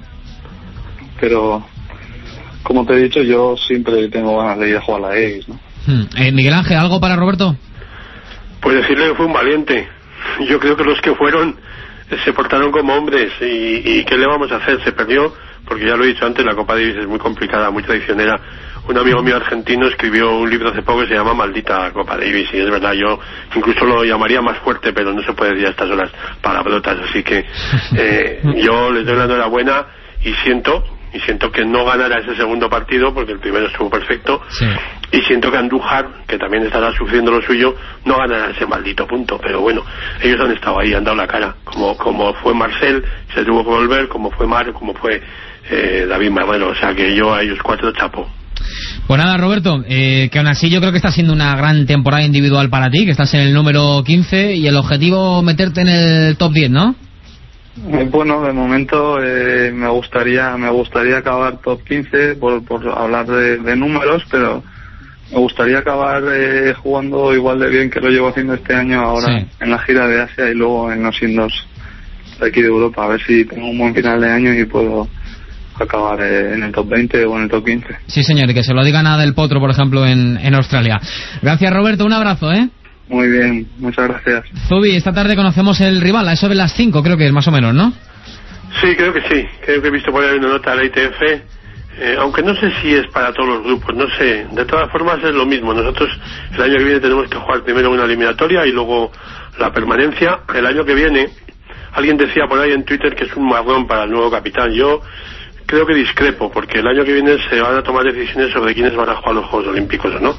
pero como te he dicho, yo siempre tengo ganas de ir a jugar a la Davis, ¿no? Hmm. Eh, Miguel Ángel, ¿algo para Roberto? Pues decirle que fue un valiente. Yo creo que los que fueron se portaron como hombres y, y ¿qué le vamos a hacer? Se perdió, porque ya lo he dicho antes, la Copa Davis es muy complicada, muy traicionera. Un amigo mío argentino escribió un libro hace poco que se llama Maldita Copa Davis, y es verdad, yo incluso lo llamaría más fuerte, pero no se puede decir a estas horas palabrotas, así que eh, yo les doy la enhorabuena y siento y siento que no ganará ese segundo partido porque el primero estuvo perfecto, sí. Y siento que Andújar, que también estará sufriendo lo suyo, no ganará ese maldito punto, pero bueno, ellos han estado ahí, han dado la cara, como como fue Marcel, se tuvo que volver, como fue Mar, como fue eh, David Marrero, o sea que yo a ellos cuatro chapo. Pues nada, Roberto, eh, que aún así yo creo que está siendo una gran temporada individual para ti, que estás en el número quince y el objetivo meterte en el top diez, ¿no? Eh, bueno, de momento eh, me gustaría me gustaría acabar top quince por, por hablar de, de números, pero me gustaría acabar eh, jugando igual de bien que lo llevo haciendo este año ahora, sí, en la gira de Asia y luego en los Indoors de aquí de Europa, a ver si tengo un buen final de año y puedo acabar eh, en el top veinte o en el top quince. Sí, señor, y que se lo digan a Del Potro, por ejemplo, en, en Australia. Gracias, Roberto, un abrazo, ¿eh? Muy bien, muchas gracias. Zubi, esta tarde conocemos el rival, a eso de las cinco creo que es más o menos, ¿no? Sí, creo que sí, creo que he visto por ahí una nota de la I T F, eh, aunque no sé si es para todos los grupos, no sé, de todas formas es lo mismo. Nosotros el año que viene tenemos que jugar primero una eliminatoria y luego la permanencia. El año que viene, alguien decía por ahí en Twitter que es un marrón para el nuevo capitán. Yo creo que discrepo, porque el año que viene se van a tomar decisiones sobre quiénes van a jugar los Juegos Olímpicos o no.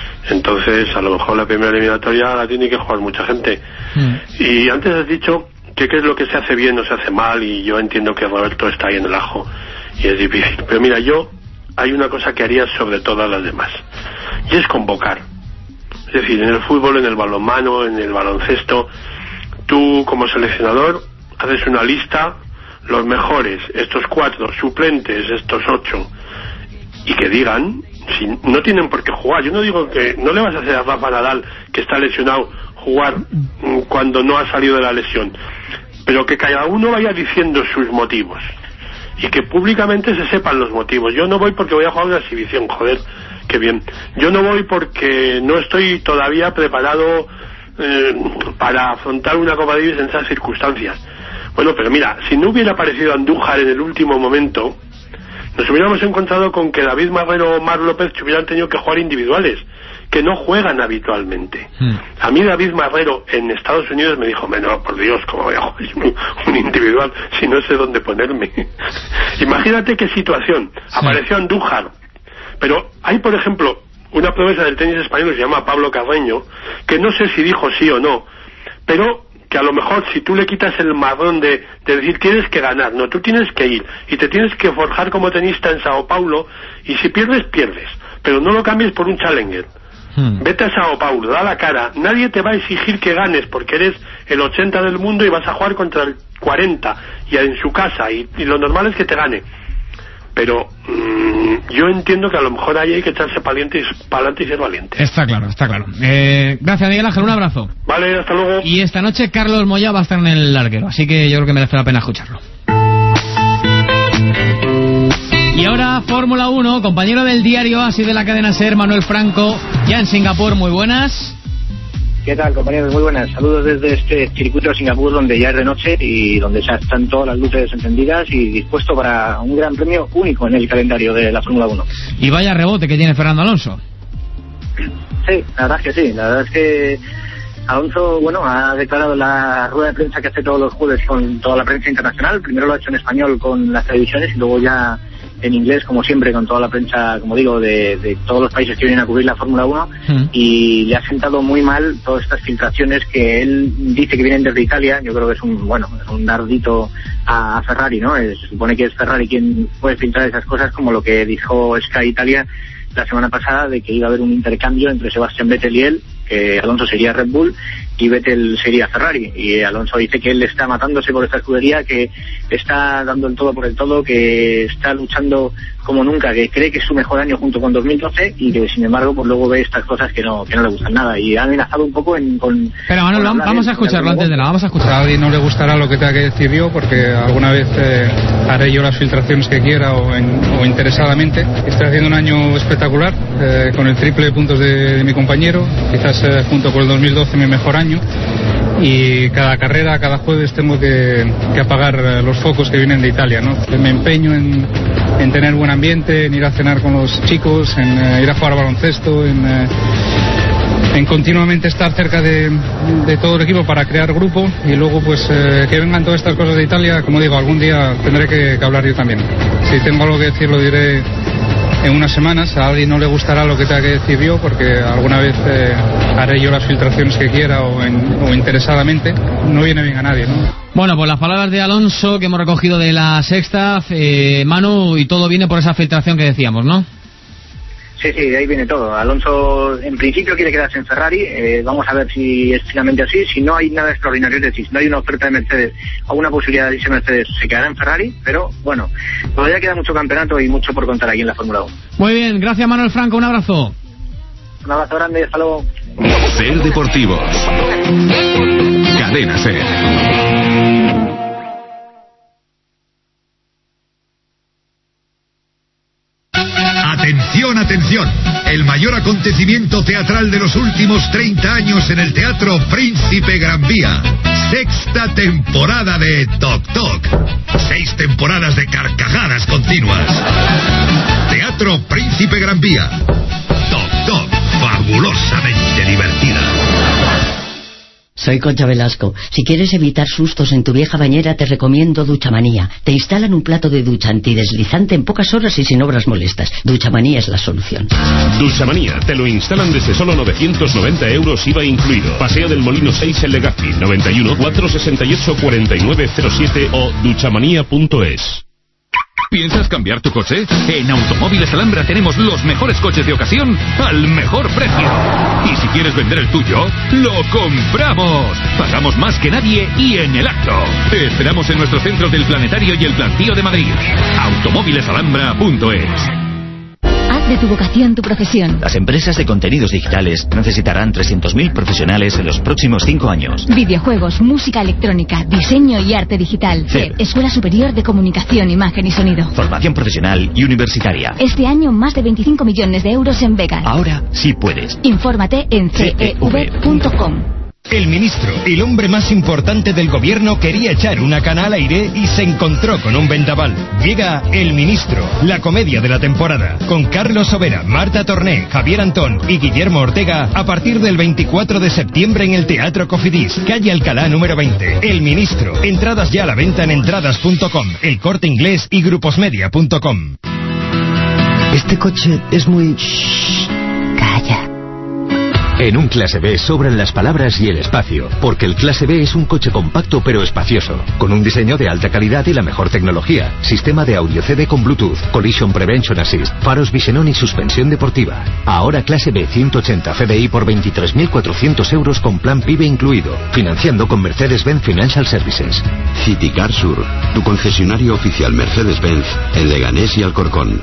Entonces, a lo mejor la primera eliminatoria la tiene que jugar mucha gente. Mm. Y antes has dicho que qué es lo que se hace bien o se hace mal, y yo entiendo que Roberto está ahí en el ajo y es difícil, pero mira, yo hay una cosa que haría sobre todas las demás, y es convocar. Es decir, en el fútbol, en el balonmano, en el baloncesto, tú como seleccionador haces una lista, los mejores, estos cuatro, suplentes, estos ocho, y que digan, si no tienen por qué jugar. Yo no digo que, no le vas a hacer a Rafa Nadal, que está lesionado, jugar cuando no ha salido de la lesión, pero que cada uno vaya diciendo sus motivos y que públicamente se sepan los motivos. Yo no voy porque voy a jugar una exhibición, joder, qué bien. Yo no voy porque no estoy todavía preparado eh, para afrontar una Copa Davis en esas circunstancias. Bueno, pero mira, si no hubiera aparecido Andújar en el último momento, nos hubiéramos encontrado con que David Marrero o Marc López hubieran tenido que jugar individuales, que no juegan habitualmente. Hmm. A mí David Marrero en Estados Unidos me dijo, no, por Dios, ¿cómo voy a jugar un, un individual si no sé dónde ponerme? Imagínate qué situación. Sí. Apareció Andújar, pero hay, por ejemplo, una promesa del tenis español que se llama Pablo Carreño, que no sé si dijo sí o no, pero que a lo mejor si tú le quitas el marrón de, de decir tienes que ganar, no, tú tienes que ir y te tienes que forjar como tenista en Sao Paulo, y si pierdes, pierdes, pero no lo cambies por un challenger. Hmm. Vete a Sao Paulo, da la cara, nadie te va a exigir que ganes porque eres el ochenta del mundo y vas a jugar contra el cuarenta y en su casa, y, y lo normal es que te gane. Pero mmm, yo entiendo que a lo mejor ahí hay que echarse para adelante y ser valiente. Está claro, está claro. Eh, gracias, Miguel Ángel, un abrazo. Vale, hasta luego. Y esta noche Carlos Moya va a estar en el larguero, así que yo creo que merece la pena escucharlo. Y ahora Fórmula uno, compañero del diario así de la cadena SER, Manuel Franco, ya en Singapur. Muy buenas. ¿Qué tal, compañeros? Muy buenas. Saludos desde este circuito de Singapur, donde ya es de noche y donde ya están todas las luces encendidas y dispuesto para un gran premio único en el calendario de la Fórmula uno. Y vaya rebote que tiene Fernando Alonso. Sí, la verdad es que sí. La verdad es que Alonso, bueno, ha declarado en la rueda de prensa que hace todos los jueves con toda la prensa internacional. Primero lo ha hecho en español con las televisiones y luego ya en inglés, como siempre, con toda la prensa, como digo, de, de todos los países que vienen a cubrir la Fórmula uno, mm. y le ha sentado muy mal todas estas filtraciones que él dice que vienen desde Italia. Yo creo que es un, bueno, es un dardito a Ferrari, ¿no? Es, se supone que es Ferrari quien puede filtrar esas cosas, como lo que dijo Sky Italia la semana pasada, de que iba a haber un intercambio entre Sebastián Vettel y él, que Alonso sería Red Bull y Vettel sería Ferrari, y Alonso dice que él está matándose por esta escudería, que está dando el todo por el todo, que está luchando como nunca, que cree que es su mejor año junto con dos mil doce y que sin embargo pues luego ve estas cosas que no que no le gustan nada, y ha amenazado un poco en, con... Pero Manuel, con vamos a escucharlo antes de nada, vamos a escuchar. A alguien no le gustará lo que tenga que decir yo, porque alguna vez eh, haré yo las filtraciones que quiera o, en, o interesadamente. Estoy haciendo un año espectacular, eh, con el triple de puntos de, de mi compañero, quizás eh, junto con el dos mil doce mi mejor año, y cada carrera, cada jueves tengo que, que apagar los focos que vienen de Italia, ¿no? Me empeño en, en tener buen ambiente, en ir a cenar con los chicos, en eh, ir a jugar baloncesto, en, eh, en continuamente estar cerca de, de todo el equipo para crear grupo, y luego pues eh, que vengan todas estas cosas de Italia. Como digo, algún día tendré que, que hablar yo también. Si tengo algo que decir lo diré en unas semanas. A alguien no le gustará lo que tenga que decir yo, porque alguna vez eh, haré yo las filtraciones que quiera o, en, o interesadamente. No viene bien a nadie, ¿no? Bueno, pues las palabras de Alonso que hemos recogido de la Sexta, eh, Manu, y todo viene por esa filtración que decíamos, ¿no? Sí, sí, de ahí viene todo. Alonso en principio quiere quedarse en Ferrari, eh, vamos a ver si es finalmente así. Si no hay nada extraordinario, es decir, si no hay una oferta de Mercedes o una posibilidad de irse Mercedes, se quedará en Ferrari, pero bueno, todavía queda mucho campeonato y mucho por contar aquí en la Fórmula uno. Muy bien, gracias Manuel Franco, un abrazo. Un abrazo grande, hasta luego. SER Deportivos, Cadena SER. Atención, atención, el mayor acontecimiento teatral de los últimos treinta años en el Teatro Príncipe Gran Vía. Sexta temporada de Toc Toc. Seis temporadas de carcajadas continuas. Teatro Príncipe Gran Vía. Toc Toc, fabulosamente divertida. Soy Concha Velasco. Si quieres evitar sustos en tu vieja bañera, te recomiendo Duchamanía. Te instalan un plato de ducha antideslizante en pocas horas y sin obras molestas. Duchamanía es la solución. Duchamanía, te lo instalan desde solo novecientos noventa euros I V A incluido. Paseo del Molino seis en Legazpi, noventa y uno, cuatrocientos sesenta y ocho, cuarenta y nueve cero siete o duchamanía punto es. ¿Piensas cambiar tu coche? En Automóviles Alhambra tenemos los mejores coches de ocasión al mejor precio. Y si quieres vender el tuyo, ¡lo compramos! Pagamos más que nadie y en el acto. Te esperamos en nuestros centros del Planetario y el Plantío de Madrid. automóviles alhambra punto es. Haz de tu vocación tu profesión. Las empresas de contenidos digitales necesitarán trescientos mil profesionales en los próximos cinco años. Videojuegos, música electrónica, diseño y arte digital. C E P, Escuela Superior de Comunicación, Imagen y Sonido. Formación profesional y universitaria. Este año más de veinticinco millones de euros en becas. Ahora sí puedes. Infórmate en c e v punto com. El ministro, el hombre más importante del gobierno, quería echar una cana al aire y se encontró con un vendaval. Llega El Ministro, la comedia de la temporada, con Carlos Sobera, Marta Torné, Javier Antón y Guillermo Ortega, a partir del veinticuatro de septiembre en el Teatro Cofidis, calle Alcalá número veinte. El Ministro, entradas ya a la venta en entradas punto com, El Corte Inglés y gruposmedia punto com. Este coche es muy... Shh, calla. En un Clase B sobran las palabras y el espacio, porque el Clase B es un coche compacto pero espacioso, con un diseño de alta calidad y la mejor tecnología, sistema de audio C D con Bluetooth, Collision Prevention Assist, faros Visenon y suspensión deportiva. Ahora Clase B ciento ochenta C D I por veintitrés mil cuatrocientos euros con plan PIBE incluido, financiando con Mercedes-Benz Financial Services. Citicar Sur, tu concesionario oficial Mercedes-Benz en Leganés y Alcorcón.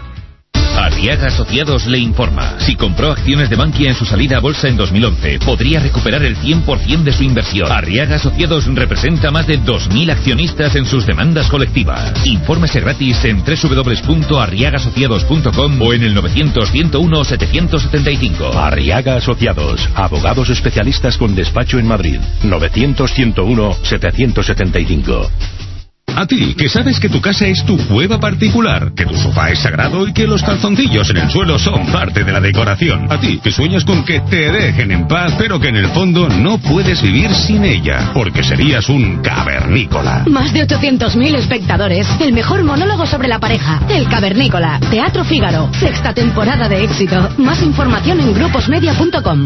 Arriaga Asociados le informa. Si compró acciones de Bankia en su salida a bolsa en dos mil once, podría recuperar el cien por ciento de su inversión. Arriaga Asociados representa más de dos mil accionistas en sus demandas colectivas. Infórmese gratis en doble u doble u doble u punto arriaga asociados punto com o en el novecientos, ciento uno, setecientos setenta y cinco. Arriaga Asociados, abogados especialistas con despacho en Madrid. novecientos, ciento uno, setecientos setenta y cinco. A ti, que sabes que tu casa es tu cueva particular, que tu sofá es sagrado y que los calzoncillos en el suelo son parte de la decoración. A ti, que sueñas con que te dejen en paz, pero que en el fondo no puedes vivir sin ella, porque serías un cavernícola. Más de ochocientos mil espectadores. El mejor monólogo sobre la pareja. El Cavernícola. Teatro Fígaro. Sexta temporada de éxito. Más información en gruposmedia punto com.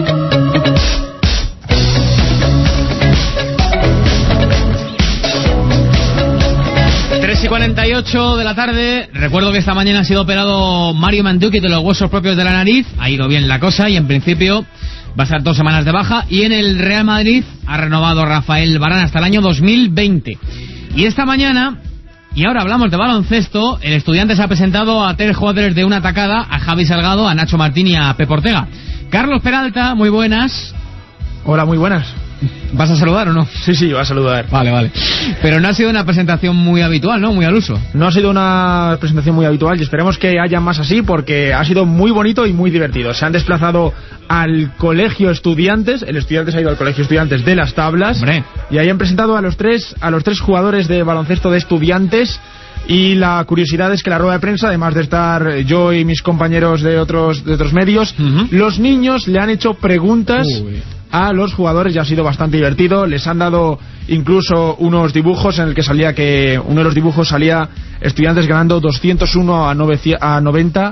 tres y cuarenta y ocho de la tarde. Recuerdo que esta mañana ha sido operado Mario Mandzukic de los huesos propios de la nariz. Ha ido bien la cosa y en principio va a estar dos semanas de baja. Y en el Real Madrid ha renovado Rafael Varane hasta el año dos mil veinte. Y esta mañana, y ahora hablamos de baloncesto, el Estudiantes ha presentado a tres jugadores de una atacada, a Javi Salgado, a Nacho Martín y a Pep Ortega. Carlos Peralta, muy buenas. Hola, muy buenas. ¿Vas a saludar o no? Sí, sí, va a saludar. Vale, vale. Pero no ha sido una presentación muy habitual, ¿no? Muy al uso. No ha sido una presentación muy habitual y esperemos que haya más así porque ha sido muy bonito y muy divertido. Se han desplazado al Colegio Estudiantes, el Estudiantes ha ido al Colegio Estudiantes de Las Tablas. Hombre. Y ahí han presentado a los tres a los tres jugadores de baloncesto de Estudiantes. Y la curiosidad es que la rueda de prensa, además de estar yo y mis compañeros de otros de otros medios, uh-huh. los niños le han hecho preguntas Uy. a los jugadores y ha sido bastante divertido. Les han dado incluso unos dibujos en el que salía que uno de los dibujos salía Estudiantes ganando doscientos uno a noventa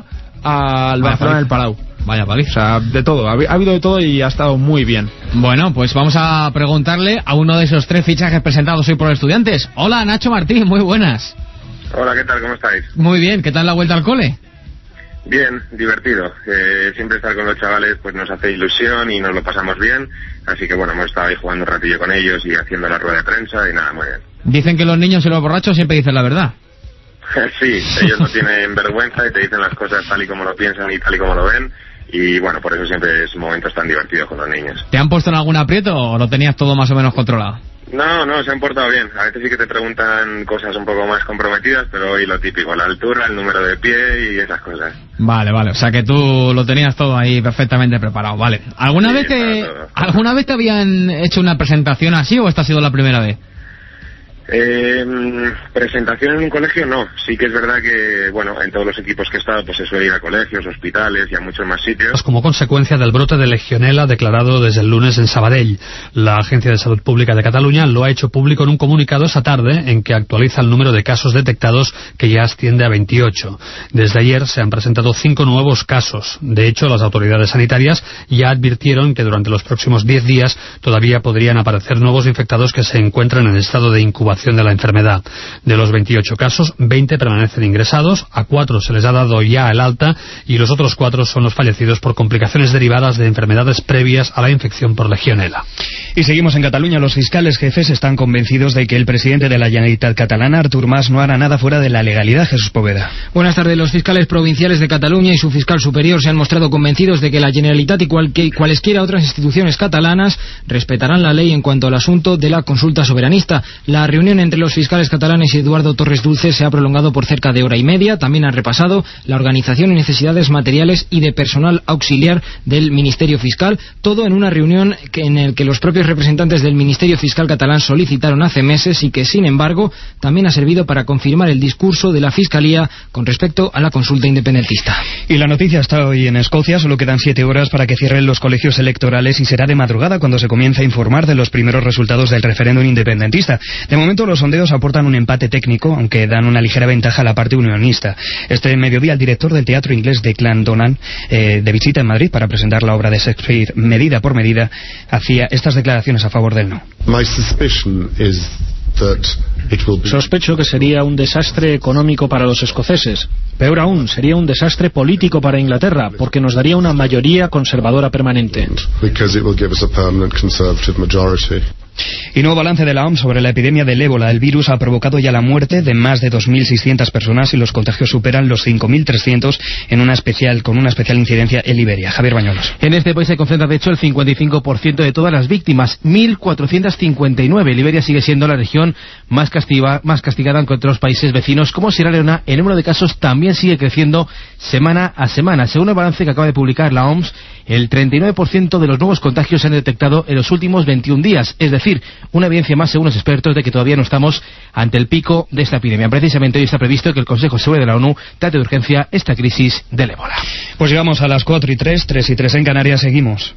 al Barcelona del Palau. Vaya paliza. O sea, de todo, ha, ha habido de todo y ha estado muy bien. Bueno, pues vamos a preguntarle a uno de esos tres fichajes presentados hoy por los Estudiantes. Hola, Nacho Martín, muy buenas. Hola, ¿qué tal? ¿Cómo estáis? Muy bien, ¿qué tal la vuelta al cole? Bien, divertido. Eh, siempre estar con los chavales pues nos hace ilusión y nos lo pasamos bien. Así que bueno, hemos estado ahí jugando un ratillo con ellos y haciendo la rueda de prensa y nada, muy bien. Dicen que los niños y los borrachos siempre dicen la verdad. Sí, ellos no tienen vergüenza y te dicen las cosas tal y como lo piensan y tal y como lo ven. Y bueno, por eso siempre es momentos tan divertidos con los niños. ¿Te han puesto en algún aprieto o lo tenías todo más o menos controlado? No, no, se han portado bien. A veces sí que te preguntan cosas un poco más comprometidas, pero hoy lo típico, la altura, el número de pie y esas cosas. Vale, vale, o sea que tú lo tenías todo ahí perfectamente preparado, vale. ¿Alguna sí, vez te, ¿alguna vez te habían hecho una presentación así o esta ha sido la primera vez? Eh, presentación en un colegio no, sí que es verdad que, bueno, en todos los equipos que he estado pues se suele ir a colegios, hospitales y a muchos más sitios. Como consecuencia del brote de Legionela declarado desde el lunes en Sabadell, la Agencia de Salud Pública de Cataluña lo ha hecho público en un comunicado esta tarde en que actualiza el número de casos detectados, que ya asciende a veintiocho. Desde ayer se han presentado cinco nuevos casos. De hecho, las autoridades sanitarias ya advirtieron que durante los próximos diez días todavía podrían aparecer nuevos infectados que se encuentran en estado de incubación de la enfermedad. De los veintiocho casos, veinte permanecen ingresados, a cuatro se les ha dado ya el alta y los otros cuatro son los fallecidos por complicaciones derivadas de enfermedades previas a la infección por Legionela. Y seguimos en Cataluña. Los fiscales jefes están convencidos de que el presidente de la Generalitat catalana, Artur Mas, no hará nada fuera de la legalidad. Jesús Poveda. Buenas tardes. Los fiscales provinciales de Cataluña y su fiscal superior se han mostrado convencidos de que la Generalitat y cualque, cualesquiera otras instituciones catalanas respetarán la ley en cuanto al asunto de la consulta soberanista. La reunión entre los fiscales catalanes y Eduardo Torres Dulce se ha prolongado por cerca de hora y media. También han repasado la organización y necesidades materiales y de personal auxiliar del Ministerio Fiscal, todo en una reunión que, en el que los propios representantes del Ministerio Fiscal catalán solicitaron hace meses y que, sin embargo, también ha servido para confirmar el discurso de la Fiscalía con respecto a la consulta independentista. Y la noticia está hoy en Escocia. Solo quedan siete horas para que cierren los colegios electorales y será de madrugada cuando se comience a informar de los primeros resultados del referéndum independentista. De momento los sondeos aportan un empate técnico, aunque dan una ligera ventaja a la parte unionista. Este mediodía el director del teatro inglés Declan Donan, eh, de visita en Madrid para presentar la obra de Shakespeare medida por medida, hacía estas declaraciones a favor del no. My suspicion is that it will be... Sospecho que sería un desastre económico para los escoceses. Peor aún, sería un desastre político para Inglaterra, porque nos daría una mayoría conservadora permanente. Because it will give us a permanent conservative majority. Y nuevo balance de la O M S sobre la epidemia del ébola. El virus ha provocado ya la muerte de más de dos mil seiscientas personas y los contagios superan los cinco mil trescientos en una especial, con una especial incidencia en Liberia. Javier Bañuelos. En este país se concentra de hecho el cincuenta y cinco por ciento de todas las víctimas, mil cuatrocientos cincuenta y nueve. Liberia sigue siendo la región más, castiga, más castigada en otros países vecinos como Sierra Leona. El número de casos también sigue creciendo semana a semana. Según el balance que acaba de publicar la O M S, el treinta y nueve por ciento de los nuevos contagios se han detectado en los últimos veintiún días, es decir, una evidencia más según los expertos de que todavía no estamos ante el pico de esta epidemia. Precisamente hoy está previsto que el Consejo de Seguridad de la ONU trate de urgencia esta crisis del ébola. Pues llegamos a las cuatro y tres, tres y tres en Canarias, seguimos.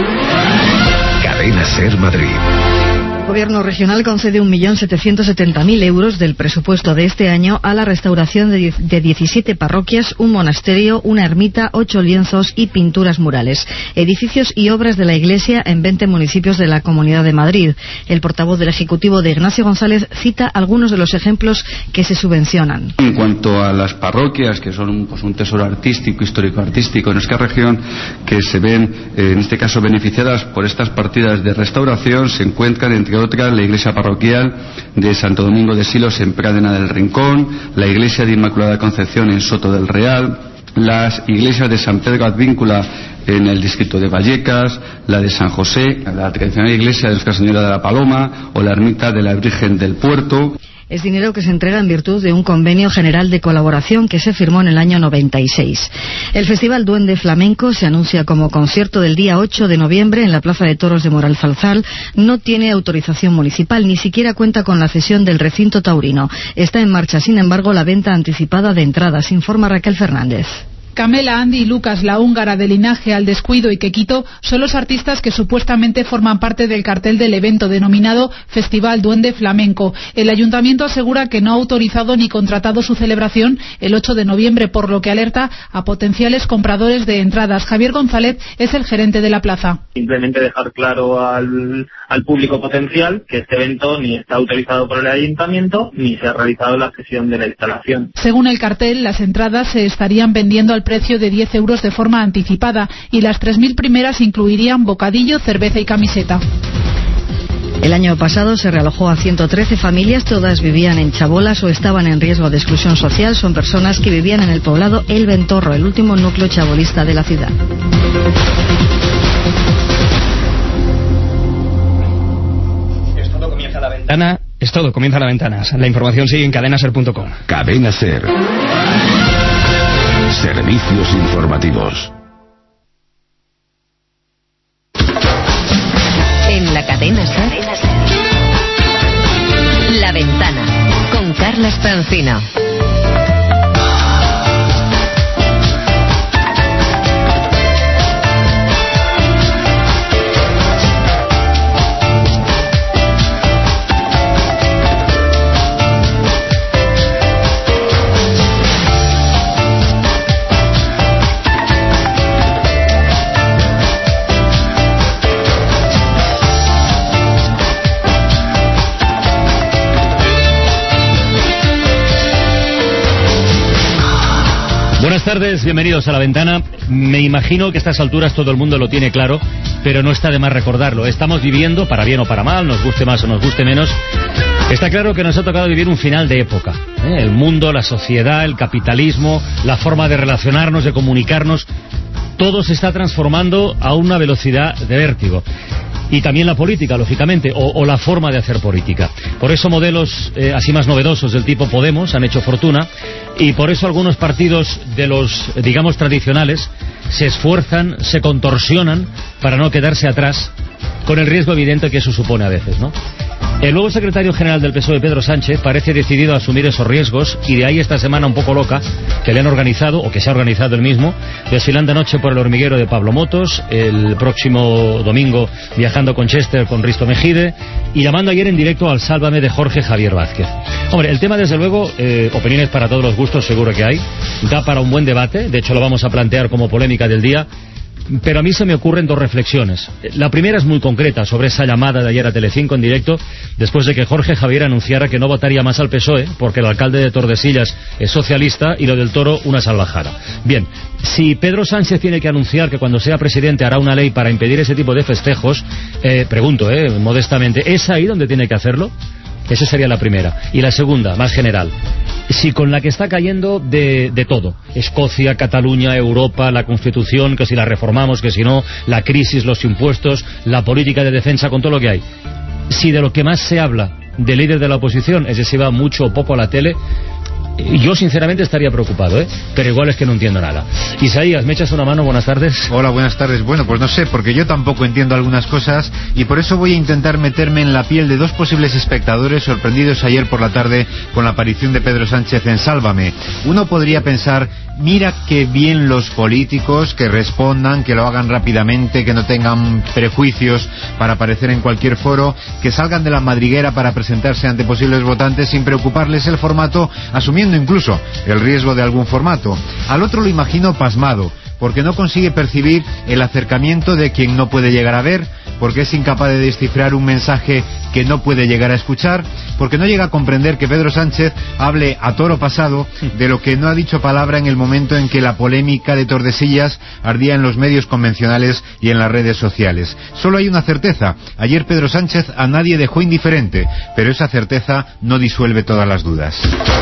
Cadena Ser Madrid. El Gobierno regional concede un millón setecientos setenta mil euros del presupuesto de este año a la restauración de diecisiete parroquias, un monasterio, una ermita, ocho lienzos y pinturas murales, edificios y obras de la Iglesia en veinte municipios de la Comunidad de Madrid. El portavoz del Ejecutivo de Ignacio González cita algunos de los ejemplos que se subvencionan. En cuanto a las parroquias, que son un, pues, un tesoro artístico, histórico-artístico en nuestra región, que se ven, eh, en este caso, beneficiadas por estas partidas de restauración, se encuentran, entre otra, la iglesia parroquial de Santo Domingo de Silos en Pradena del Rincón, la iglesia de Inmaculada Concepción en Soto del Real, las iglesias de San Pedro Advíncula en el distrito de Vallecas, la de San José, la tradicional iglesia de Nuestra Señora de la Paloma o la ermita de la Virgen del Puerto. Es dinero que se entrega en virtud de un convenio general de colaboración que se firmó en el año noventa y seis. El Festival Duende Flamenco se anuncia como concierto del día ocho de noviembre en la Plaza de Toros de Moralzarzal. No tiene autorización municipal, ni siquiera cuenta con la cesión del recinto taurino. Está en marcha, sin embargo, la venta anticipada de entradas, informa Raquel Fernández. Camela, Andy y Lucas, la húngara de linaje al descuido y Quequito, son los artistas que supuestamente forman parte del cartel del evento denominado Festival Duende Flamenco. El ayuntamiento asegura que no ha autorizado ni contratado su celebración el ocho de noviembre, por lo que alerta a potenciales compradores de entradas. Javier González es el gerente de la plaza. Simplemente dejar claro al, al público potencial que este evento ni está autorizado por el ayuntamiento ni se ha realizado la cesión de la instalación. Según el cartel, las entradas se estarían vendiendo al precio de diez euros de forma anticipada y las tres mil primeras incluirían bocadillo, cerveza y camiseta. El año pasado se realojó a ciento trece familias, todas vivían en chabolas o estaban en riesgo de exclusión social. Son personas que vivían en el poblado El Ventorro, el último núcleo chabolista de la ciudad. Es todo, comienza la ventana. Es todo, comienza la ventana. La información sigue en cadena ser punto com. Cadena Ser. Servicios informativos. En la cadena Ser, La Ventana. Carlas Francino. Buenas tardes, bienvenidos a La Ventana. Me imagino que a estas alturas todo el mundo lo tiene claro, pero no está de más recordarlo. Estamos viviendo, para bien o para mal, nos guste más o nos guste menos, está claro que nos ha tocado vivir un final de época. ¿eh? El mundo, la sociedad, el capitalismo, la forma de relacionarnos, de comunicarnos, todo se está transformando a una velocidad de vértigo. Y también la política, lógicamente, o, o la forma de hacer política. Por eso modelos eh, así más novedosos del tipo Podemos han hecho fortuna, y por eso algunos partidos de los, digamos, tradicionales se esfuerzan, se contorsionan para no quedarse atrás, con el riesgo evidente que eso supone a veces, ¿no? El nuevo secretario general del P S O E, Pedro Sánchez, parece decidido a asumir esos riesgos, y de ahí esta semana un poco loca que le han organizado, o que se ha organizado él mismo, desfilando anoche por el hormiguero de Pablo Motos, el próximo domingo viajando con Chester con Risto Mejide, y llamando ayer en directo al Sálvame de Jorge Javier Vázquez. Hombre, el tema desde luego, eh, opiniones para todos los gustos seguro que hay, da para un buen debate, de hecho lo vamos a plantear como polémica del día. Pero a mí se me ocurren dos reflexiones. La primera es muy concreta, sobre esa llamada de ayer a Telecinco en directo, después de que Jorge Javier anunciara que no votaría más al P S O E, porque el alcalde de Tordesillas es socialista y lo del Toro una salvajada. Bien, si Pedro Sánchez tiene que anunciar que cuando sea presidente hará una ley para impedir ese tipo de festejos, eh, pregunto, eh, modestamente, ¿es ahí donde tiene que hacerlo? Esa sería la primera. Y la segunda, más general, si con la que está cayendo de, de todo, Escocia, Cataluña, Europa, la Constitución, que si la reformamos, que si no, la crisis, los impuestos, la política de defensa, con todo lo que hay, si de lo que más se habla del líder de la oposición es que se va mucho o poco a la tele, yo sinceramente estaría preocupado, ¿eh? Pero igual es que no entiendo nada. Isaías, ¿me echas una mano? Buenas tardes. Hola, buenas tardes. Bueno, pues no sé, porque yo tampoco entiendo algunas cosas, y por eso voy a intentar meterme en la piel de dos posibles espectadores sorprendidos ayer por la tarde con la aparición de Pedro Sánchez en Sálvame. Uno podría pensar, mira qué bien los políticos, que respondan, que lo hagan rápidamente, que no tengan prejuicios para aparecer en cualquier foro, que salgan de la madriguera para presentarse ante posibles votantes sin preocuparles el formato, asumiendo incluso el riesgo de algún formato. Al otro lo imagino pasmado, porque no consigue percibir el acercamiento de quien no puede llegar a ver, porque es incapaz de descifrar un mensaje que no puede llegar a escuchar, porque no llega a comprender que Pedro Sánchez hable a toro pasado de lo que no ha dicho palabra en el momento en que la polémica de Tordesillas ardía en los medios convencionales y en las redes sociales. Solo hay una certeza: ayer Pedro Sánchez a nadie dejó indiferente, pero esa certeza no disuelve todas las dudas.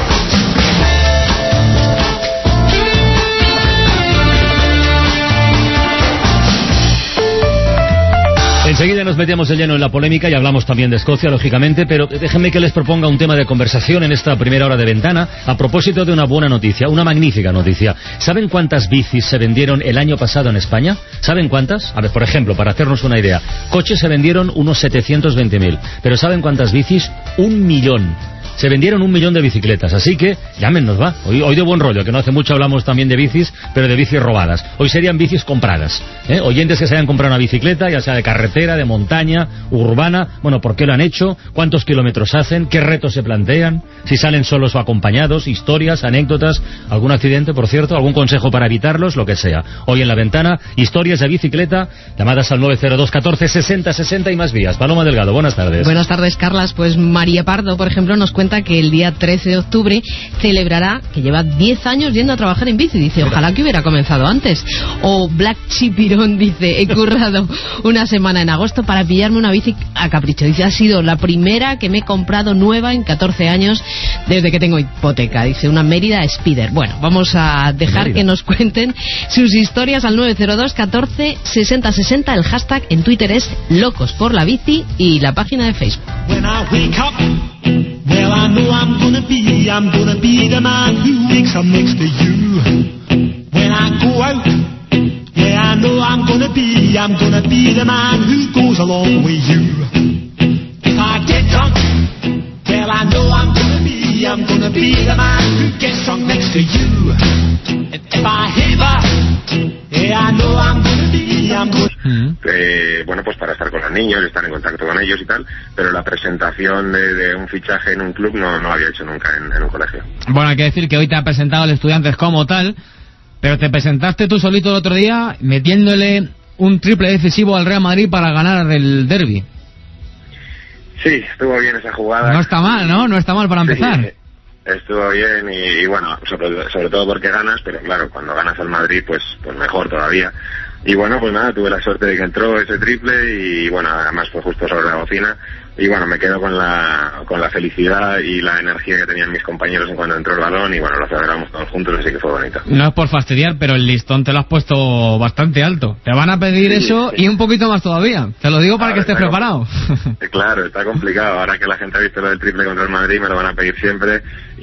Enseguida nos metemos de lleno en la polémica y hablamos también de Escocia, lógicamente, pero déjenme que les proponga un tema de conversación en esta primera hora de Ventana a propósito de una buena noticia, una magnífica noticia. ¿Saben cuántas bicis se vendieron el año pasado en España? ¿Saben cuántas? A ver, por ejemplo, para hacernos una idea, coches se vendieron unos setecientos veinte mil, pero ¿saben cuántas bicis? Un millón. Se vendieron un millón de bicicletas, así que llámenos, va. Hoy, hoy de buen rollo, que no hace mucho hablamos también de bicis, pero de bicis robadas. Hoy serían bicis compradas, ¿eh? Oyentes que se hayan comprado una bicicleta, ya sea de carretera, de montaña, urbana. Bueno, ¿por qué lo han hecho? ¿Cuántos kilómetros hacen? ¿Qué retos se plantean? Si salen solos o acompañados, historias, anécdotas, algún accidente, por cierto, algún consejo para evitarlos, lo que sea. Hoy en La Ventana, historias de bicicleta, llamadas al nueve cero dos, catorce, sesenta, sesenta y más vías. Paloma Delgado, buenas tardes. Buenas tardes, Carlas. Pues María Pardo, por ejemplo, nos cuenta que el día trece de octubre celebrará que lleva diez años yendo a trabajar en bici. Dice, ojalá que hubiera comenzado antes. O Black Chipirón dice, he currado una semana en agosto para pillarme una bici a capricho. Dice, ha sido la primera que me he comprado nueva en catorce años desde que tengo hipoteca. Dice, una Mérida Spider. Bueno, vamos a dejar Mérida. Que nos cuenten sus historias al nueve cero dos, catorce, sesenta, sesenta. El hashtag en Twitter es Locos por la Bici y la página de Facebook. Well, I know I'm gonna be, I'm gonna be the man who wakes up next to you. When I go out, yeah, I know I'm gonna be, I'm gonna be the man who goes along with you. If I get drunk, well, I know I'm gonna be, I'm gonna be the man who gets wrong next to you. And if I hit that, yeah, I know I'm gonna be, I'm gonna... Eh, bueno, pues para estar con los niños, estar en contacto con ellos y tal, pero la presentación de, de un fichaje en un club no, no había hecho nunca en, en un colegio. Bueno, hay que decir que hoy te ha presentado el Estudiantes como tal, pero te presentaste tú solito el otro día metiéndole un triple decisivo al Real Madrid para ganar el derbi. Sí, estuvo bien esa jugada. No está mal, ¿no? No está mal para empezar. Sí, estuvo bien y, y bueno, sobre, sobre todo porque ganas, pero claro, cuando ganas al Madrid, pues, pues mejor todavía. Y bueno, pues nada, tuve la suerte de que entró ese triple y bueno, además fue justo sobre la bocina. Y bueno, me quedo con la con la felicidad y la energía que tenían mis compañeros en cuanto entró el balón y bueno, lo celebramos todos juntos, así que fue bonito. No es por fastidiar, pero el listón te lo has puesto bastante alto. Te van a pedir sí, eso sí. Y un poquito más todavía. Te lo digo para ahora que estés preparado. Claro, está complicado. Ahora que la gente ha visto lo del triple contra el Madrid, me lo van a pedir siempre.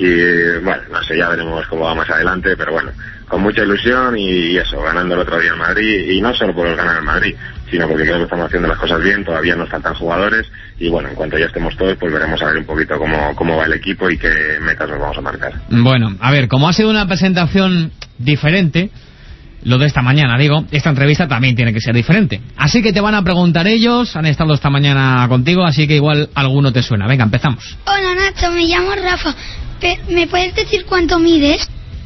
Y bueno, no sé, ya veremos cómo va más adelante, pero bueno, con mucha ilusión y, y eso, ganando el otro día el Madrid. Y no solo por el ganar el Madrid, sino porque creo que estamos haciendo las cosas bien, todavía nos faltan jugadores y bueno, en cuanto ya estemos todos, pues veremos a ver un poquito cómo, cómo va el equipo y qué metas nos vamos a marcar. Bueno, a ver, como ha sido una presentación diferente, lo de esta mañana, digo, esta entrevista también tiene que ser diferente. Así que te van a preguntar ellos, han estado esta mañana contigo, así que igual alguno te suena. Venga, empezamos. Hola Nacho, me llamo Rafa. ¿Me puedes decir cuánto mides?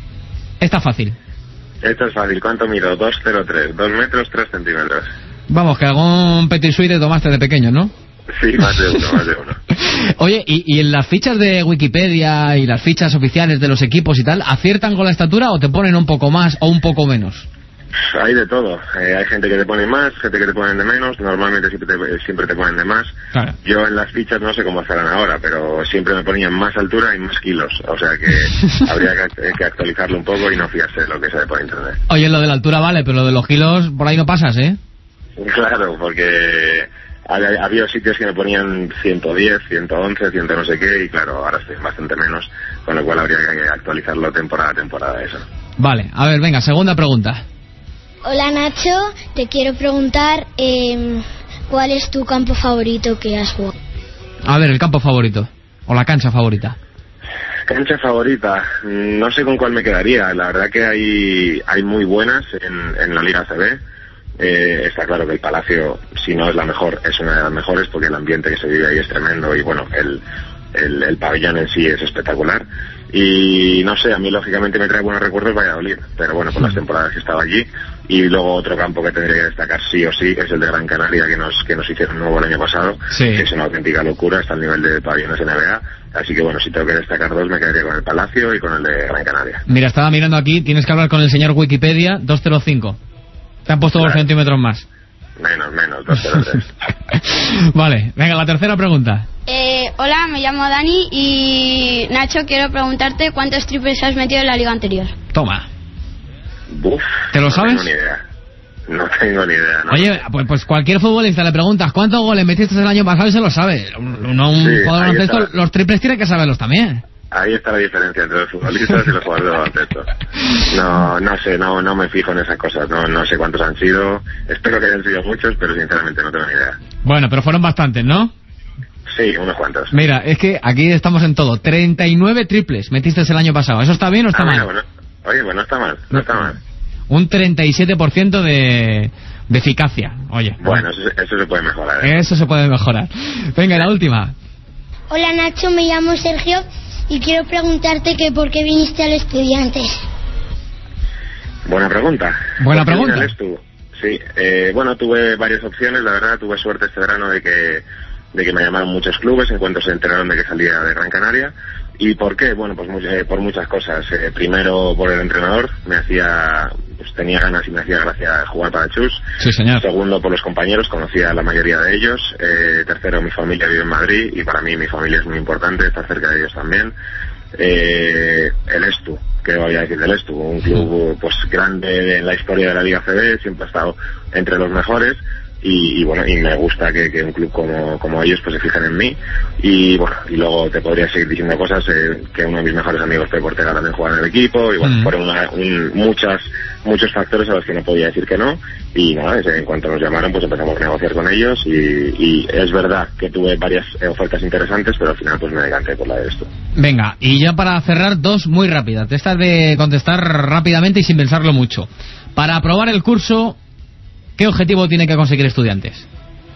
Está fácil. Esto es fácil, ¿cuánto mido? dos cero tres, dos metros, tres centímetros. Vamos, que algún petit suite te tomaste de pequeño, ¿no? Sí, más de uno, más de uno. Oye, ¿y, ¿y en las fichas de Wikipedia y las fichas oficiales de los equipos y tal, aciertan con la estatura o te ponen un poco más o un poco menos? Hay de todo. Eh, hay gente que te pone más, gente que te ponen de menos. Normalmente siempre te, siempre te ponen de más. Claro. Yo en las fichas no sé cómo estarán ahora, pero siempre me ponían más altura y más kilos. O sea que habría que, que actualizarlo un poco y no fiarse de lo que se ve por internet. Oye, lo de la altura vale, pero lo de los kilos por ahí no pasas, ¿eh? Claro, porque había, había sitios que me ponían ciento diez, ciento once, cien no sé qué, y claro, ahora estoy bastante menos, con lo cual habría que actualizarlo temporada a temporada eso. Vale, a ver, venga, segunda pregunta. Hola Nacho, te quiero preguntar eh, ¿cuál es tu campo favorito que has jugado? A ver, el campo favorito, o la cancha favorita. Cancha favorita, no sé con cuál me quedaría, la verdad que hay, hay muy buenas en, en la Liga A C B. Eh, está claro que el Palacio, si no es la mejor, es una de las mejores porque el ambiente que se vive ahí es tremendo y bueno, el, el, el pabellón en sí es espectacular y no sé, a mí lógicamente me trae buenos recuerdos Valladolid, pero bueno, por las temporadas que estaba allí. Y luego otro campo que tendría que destacar sí o sí es el de Gran Canaria que nos que nos hicieron nuevo el año pasado, sí. Que es una auténtica locura, está al nivel de pabellones N B A, así que bueno, si tengo que destacar dos me quedaría con el Palacio y con el de Gran Canaria. Mira, estaba mirando aquí, tienes que hablar con el señor Wikipedia, dos cero cinco. Te han puesto claro. Dos centímetros más. Menos, menos, dos cero tres. Vale, venga, la tercera pregunta. Eh, hola, me llamo Dani y Nacho, quiero preguntarte cuántos triples has metido en la liga anterior. Toma. Uf, ¿te lo no sabes? No tengo ni idea. No tengo ni idea. No. Oye, pues, pues cualquier futbolista le preguntas ¿cuántos goles metiste el año pasado? Y se lo sabe. No un sí, jugador de baloncesto, los triples tiene que saberlos también. Ahí está la diferencia entre los futbolistas y los jugadores de baloncesto. No, no sé, no, no me fijo en esas cosas. No, no sé cuántos han sido. Espero que hayan sido muchos, pero sinceramente no tengo ni idea. Bueno, pero fueron bastantes, ¿no? Sí, unos cuantos. Mira, es que aquí estamos en todo. treinta y nueve triples metiste el año pasado. ¿Eso está bien o está ah, mal? Bueno, oye, bueno, está mal, no está mal. Un treinta y siete por ciento de, de eficacia. Oye. Bueno, eso, eso se puede mejorar. ¿eh? Eso se puede mejorar. Venga, la última. Hola Nacho, me llamo Sergio y quiero preguntarte que por qué viniste al Estudiantes. Buena pregunta. Buena pregunta. Tú? Sí, eh, bueno, tuve varias opciones, la verdad, tuve suerte este verano de que de que me llamaron muchos clubes en cuanto se enteraron de que salía de Gran Canaria. ¿Y por qué? Bueno, pues eh, por muchas cosas. Eh, primero, por el entrenador, me hacía, pues tenía ganas y me hacía gracia jugar para Chus. Sí, señor. Segundo, por los compañeros, conocía a la mayoría de ellos. Eh, tercero, mi familia vive en Madrid y para mí mi familia es muy importante, estar cerca de ellos también. Eh, el Estu, ¿qué voy a decir del Estu? Un club pues grande en la historia de la Liga A C B, siempre ha estado entre los mejores. y, y bueno, y me gusta que, que un club como, como ellos pues se fijen en mí. Y bueno, y luego te podría seguir diciendo cosas, eh, que uno de mis mejores amigos, Pep Ortega, también juega en el equipo, y bueno, mm. fueron una, un, muchas muchos factores a los que no podía decir que no, y nada, en cuanto nos llamaron pues empezamos a negociar con ellos, y, y es verdad que tuve varias ofertas interesantes, pero al final pues me decanté por la de esto. Venga, y ya para cerrar, dos muy rápidas, de estas de contestar rápidamente y sin pensarlo mucho. Para aprobar el curso, ¿qué objetivo tiene que conseguir Estudiantes?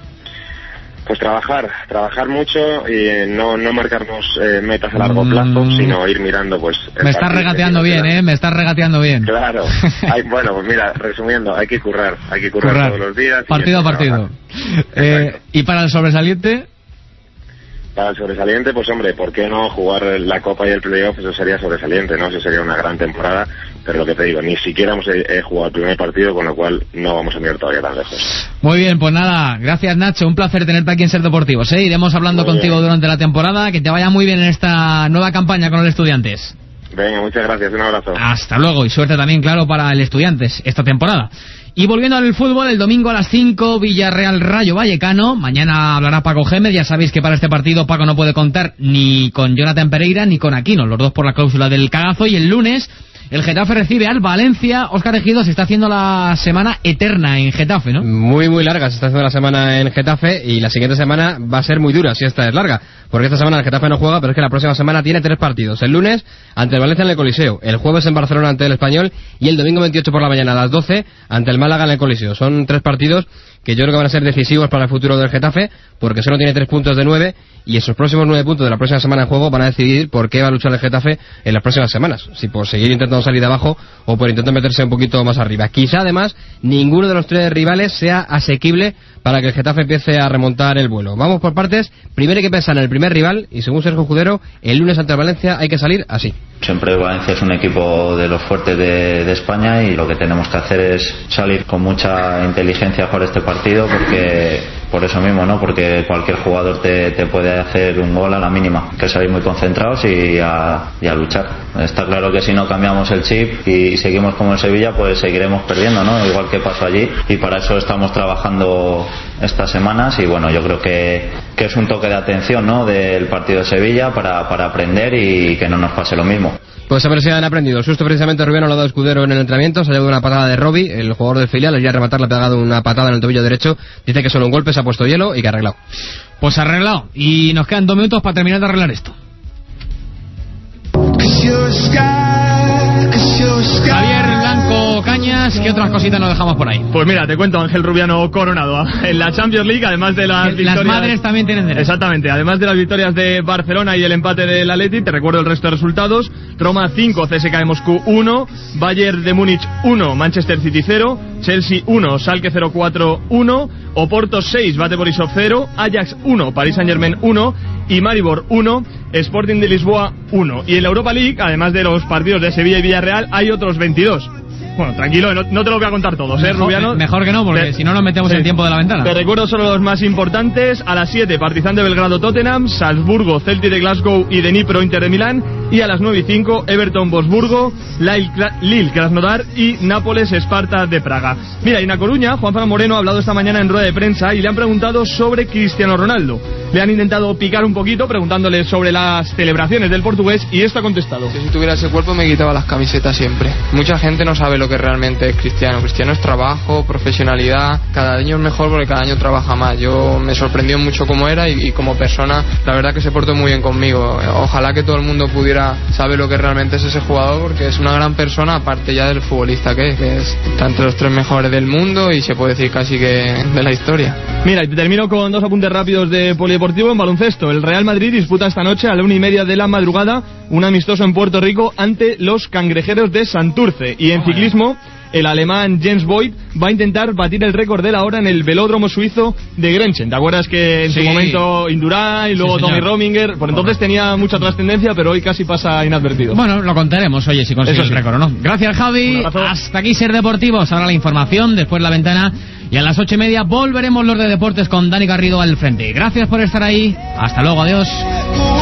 Pues trabajar, trabajar mucho y no, no marcarnos eh, metas a largo plazo, mm. sino ir mirando pues... Me estás regateando bien, ¿eh? Me estás regateando bien. Claro. Hay, bueno, pues mira, resumiendo, hay que currar, hay que currar, currar. todos los días. Partido a partido. Eh, ¿Y para el sobresaliente? Para el sobresaliente, pues hombre, ¿por qué no jugar la Copa y el Playoff? Eso sería sobresaliente, ¿no? Eso sería una gran temporada, pero lo que te digo, ni siquiera hemos eh, jugado el primer partido, con lo cual no vamos a mirar todavía tan lejos. Muy bien, pues nada, gracias Nacho, un placer tenerte aquí en Ser Deportivos, ¿eh? Iremos hablando muy contigo bien. Durante la temporada, que te vaya muy bien en esta nueva campaña con los Estudiantes. Venga, muchas gracias, un abrazo. Hasta luego, y suerte también, claro, para el Estudiantes esta temporada. Y volviendo al fútbol, el domingo a las cinco, Villarreal Rayo Vallecano. Mañana hablará Paco Gémez. Ya sabéis que para este partido Paco no puede contar ni con Jonathan Pereira ni con Aquino, los dos por la cláusula del cagazo. Y el lunes el Getafe recibe al Valencia. Óscar Ejido, se está haciendo la semana eterna en Getafe, ¿no? Muy, muy larga se está haciendo la semana en Getafe, y la siguiente semana va a ser muy dura si esta es larga, porque esta semana el Getafe no juega, pero es que la próxima semana tiene tres partidos. El lunes ante el Valencia en el Coliseo, el jueves en Barcelona ante el Español, y el domingo veintiocho por la mañana a las doce ante el Málaga en el Coliseo. Son tres partidos que yo creo que van a ser decisivos para el futuro del Getafe, porque solo tiene tres puntos de nueve, y esos próximos nueve puntos de la próxima semana en juego van a decidir por qué va a luchar el Getafe en las próximas semanas, si por seguir intentando salir de abajo o por intentar meterse un poquito más arriba. Quizá además ninguno de los tres rivales sea asequible para que el Getafe empiece a remontar el vuelo. Vamos por partes. Primero hay que pensar en el primer rival, y según Sergio Judero, el lunes ante el Valencia hay que salir así. Siempre Valencia es un equipo de los fuertes de, de España, y lo que tenemos que hacer es salir con mucha inteligencia por este partido, porque por eso mismo, ¿no? Porque cualquier jugador te, te puede hacer un gol a la mínima. Hay que salir muy concentrados y a, y a luchar. Está claro que si no cambiamos el chip y seguimos como en Sevilla, pues seguiremos perdiendo, ¿no? Igual que pasó allí, y para eso estamos trabajando estas semanas, y bueno, yo creo que, que es un toque de atención, ¿no? Del partido de Sevilla para, para aprender y que no nos pase lo mismo. Pues a ver si han aprendido. El susto precisamente Rubén ha dado Escudero en el entrenamiento. Se ha llevado una patada de Robbie, el jugador del filial. Al ir a rematar le ha pegado una patada en el tobillo derecho. Dice que solo un golpe, se ha puesto hielo y que ha arreglado. Pues arreglado. Y nos quedan dos minutos para terminar de arreglar esto. Javier Blanco Cañas, ¿qué otras cositas nos dejamos por ahí? Pues mira, te cuento, Ángel Rubiano Coronado en la Champions League, además de las las victorias... madres también tienen derecho. Exactamente, además de las victorias de Barcelona y el empate del Atleti, te recuerdo el resto de resultados: Roma cinco, C S K A de Moscú uno, Bayern de Múnich uno, Manchester City cero, Chelsea uno, Schalke cero cuatro uno, Oporto seis, Bate Borisov cero, Ajax uno, Paris Saint-Germain uno y Maribor uno, Sporting de Lisboa uno. Y en la Europa League, además de los partidos de Sevilla y Villarreal, hay otros veintidós. Bueno, tranquilo, no, no te lo voy a contar todos, ¿eh, Rubiano? Mejor que no, porque te, si no nos metemos sí. el tiempo de la ventana. Te recuerdo solo los más importantes. A las siete, Partizan de Belgrado Tottenham, Salzburgo Celtic de Glasgow y de Dnipro Inter de Milán. Y a las nueve y cinco, Everton Wolfsburgo, Lille Krasnodar y Nápoles Esparta de Praga. Mira, y en A Coruña, Juan Fran Moreno ha hablado esta mañana en rueda de prensa y le han preguntado sobre Cristiano Ronaldo. Le han intentado picar un poquito preguntándole sobre las celebraciones del portugués, y esto ha contestado: si tuviera ese cuerpo me quitaba las camisetas siempre. Mucha gente no sabe lo que realmente es Cristiano. Cristiano es trabajo, profesionalidad. Cada año es mejor porque cada año trabaja más. Yo me sorprendió mucho cómo era, y, y como persona la verdad que se portó muy bien conmigo. Ojalá que todo el mundo pudiera saber lo que realmente es ese jugador, porque es una gran persona, aparte ya del futbolista que es, que es está entre los tres mejores del mundo y se puede decir casi que de la historia. Mira, y te termino con dos apuntes rápidos de polideportivo. En baloncesto, el Real Madrid disputa esta noche a la una y media de la madrugada un amistoso en Puerto Rico ante los Cangrejeros de Santurce. Y en ciclismo, el alemán Jens Voigt va a intentar batir el récord de la hora en el velódromo suizo de Grenchen. ¿Te acuerdas que en sí. su momento Indurain y luego sí, Tommy Rominger, por entonces tenía mucha trascendencia, pero hoy casi pasa inadvertido? Bueno, lo contaremos, oye, si consigue sí. el récord o no. Gracias, Javi. Hasta aquí Ser Deportivos. Ahora la información, después la ventana, y a las ocho y media volveremos los de deportes con Dani Garrido al frente. Gracias por estar ahí. Hasta luego, adiós.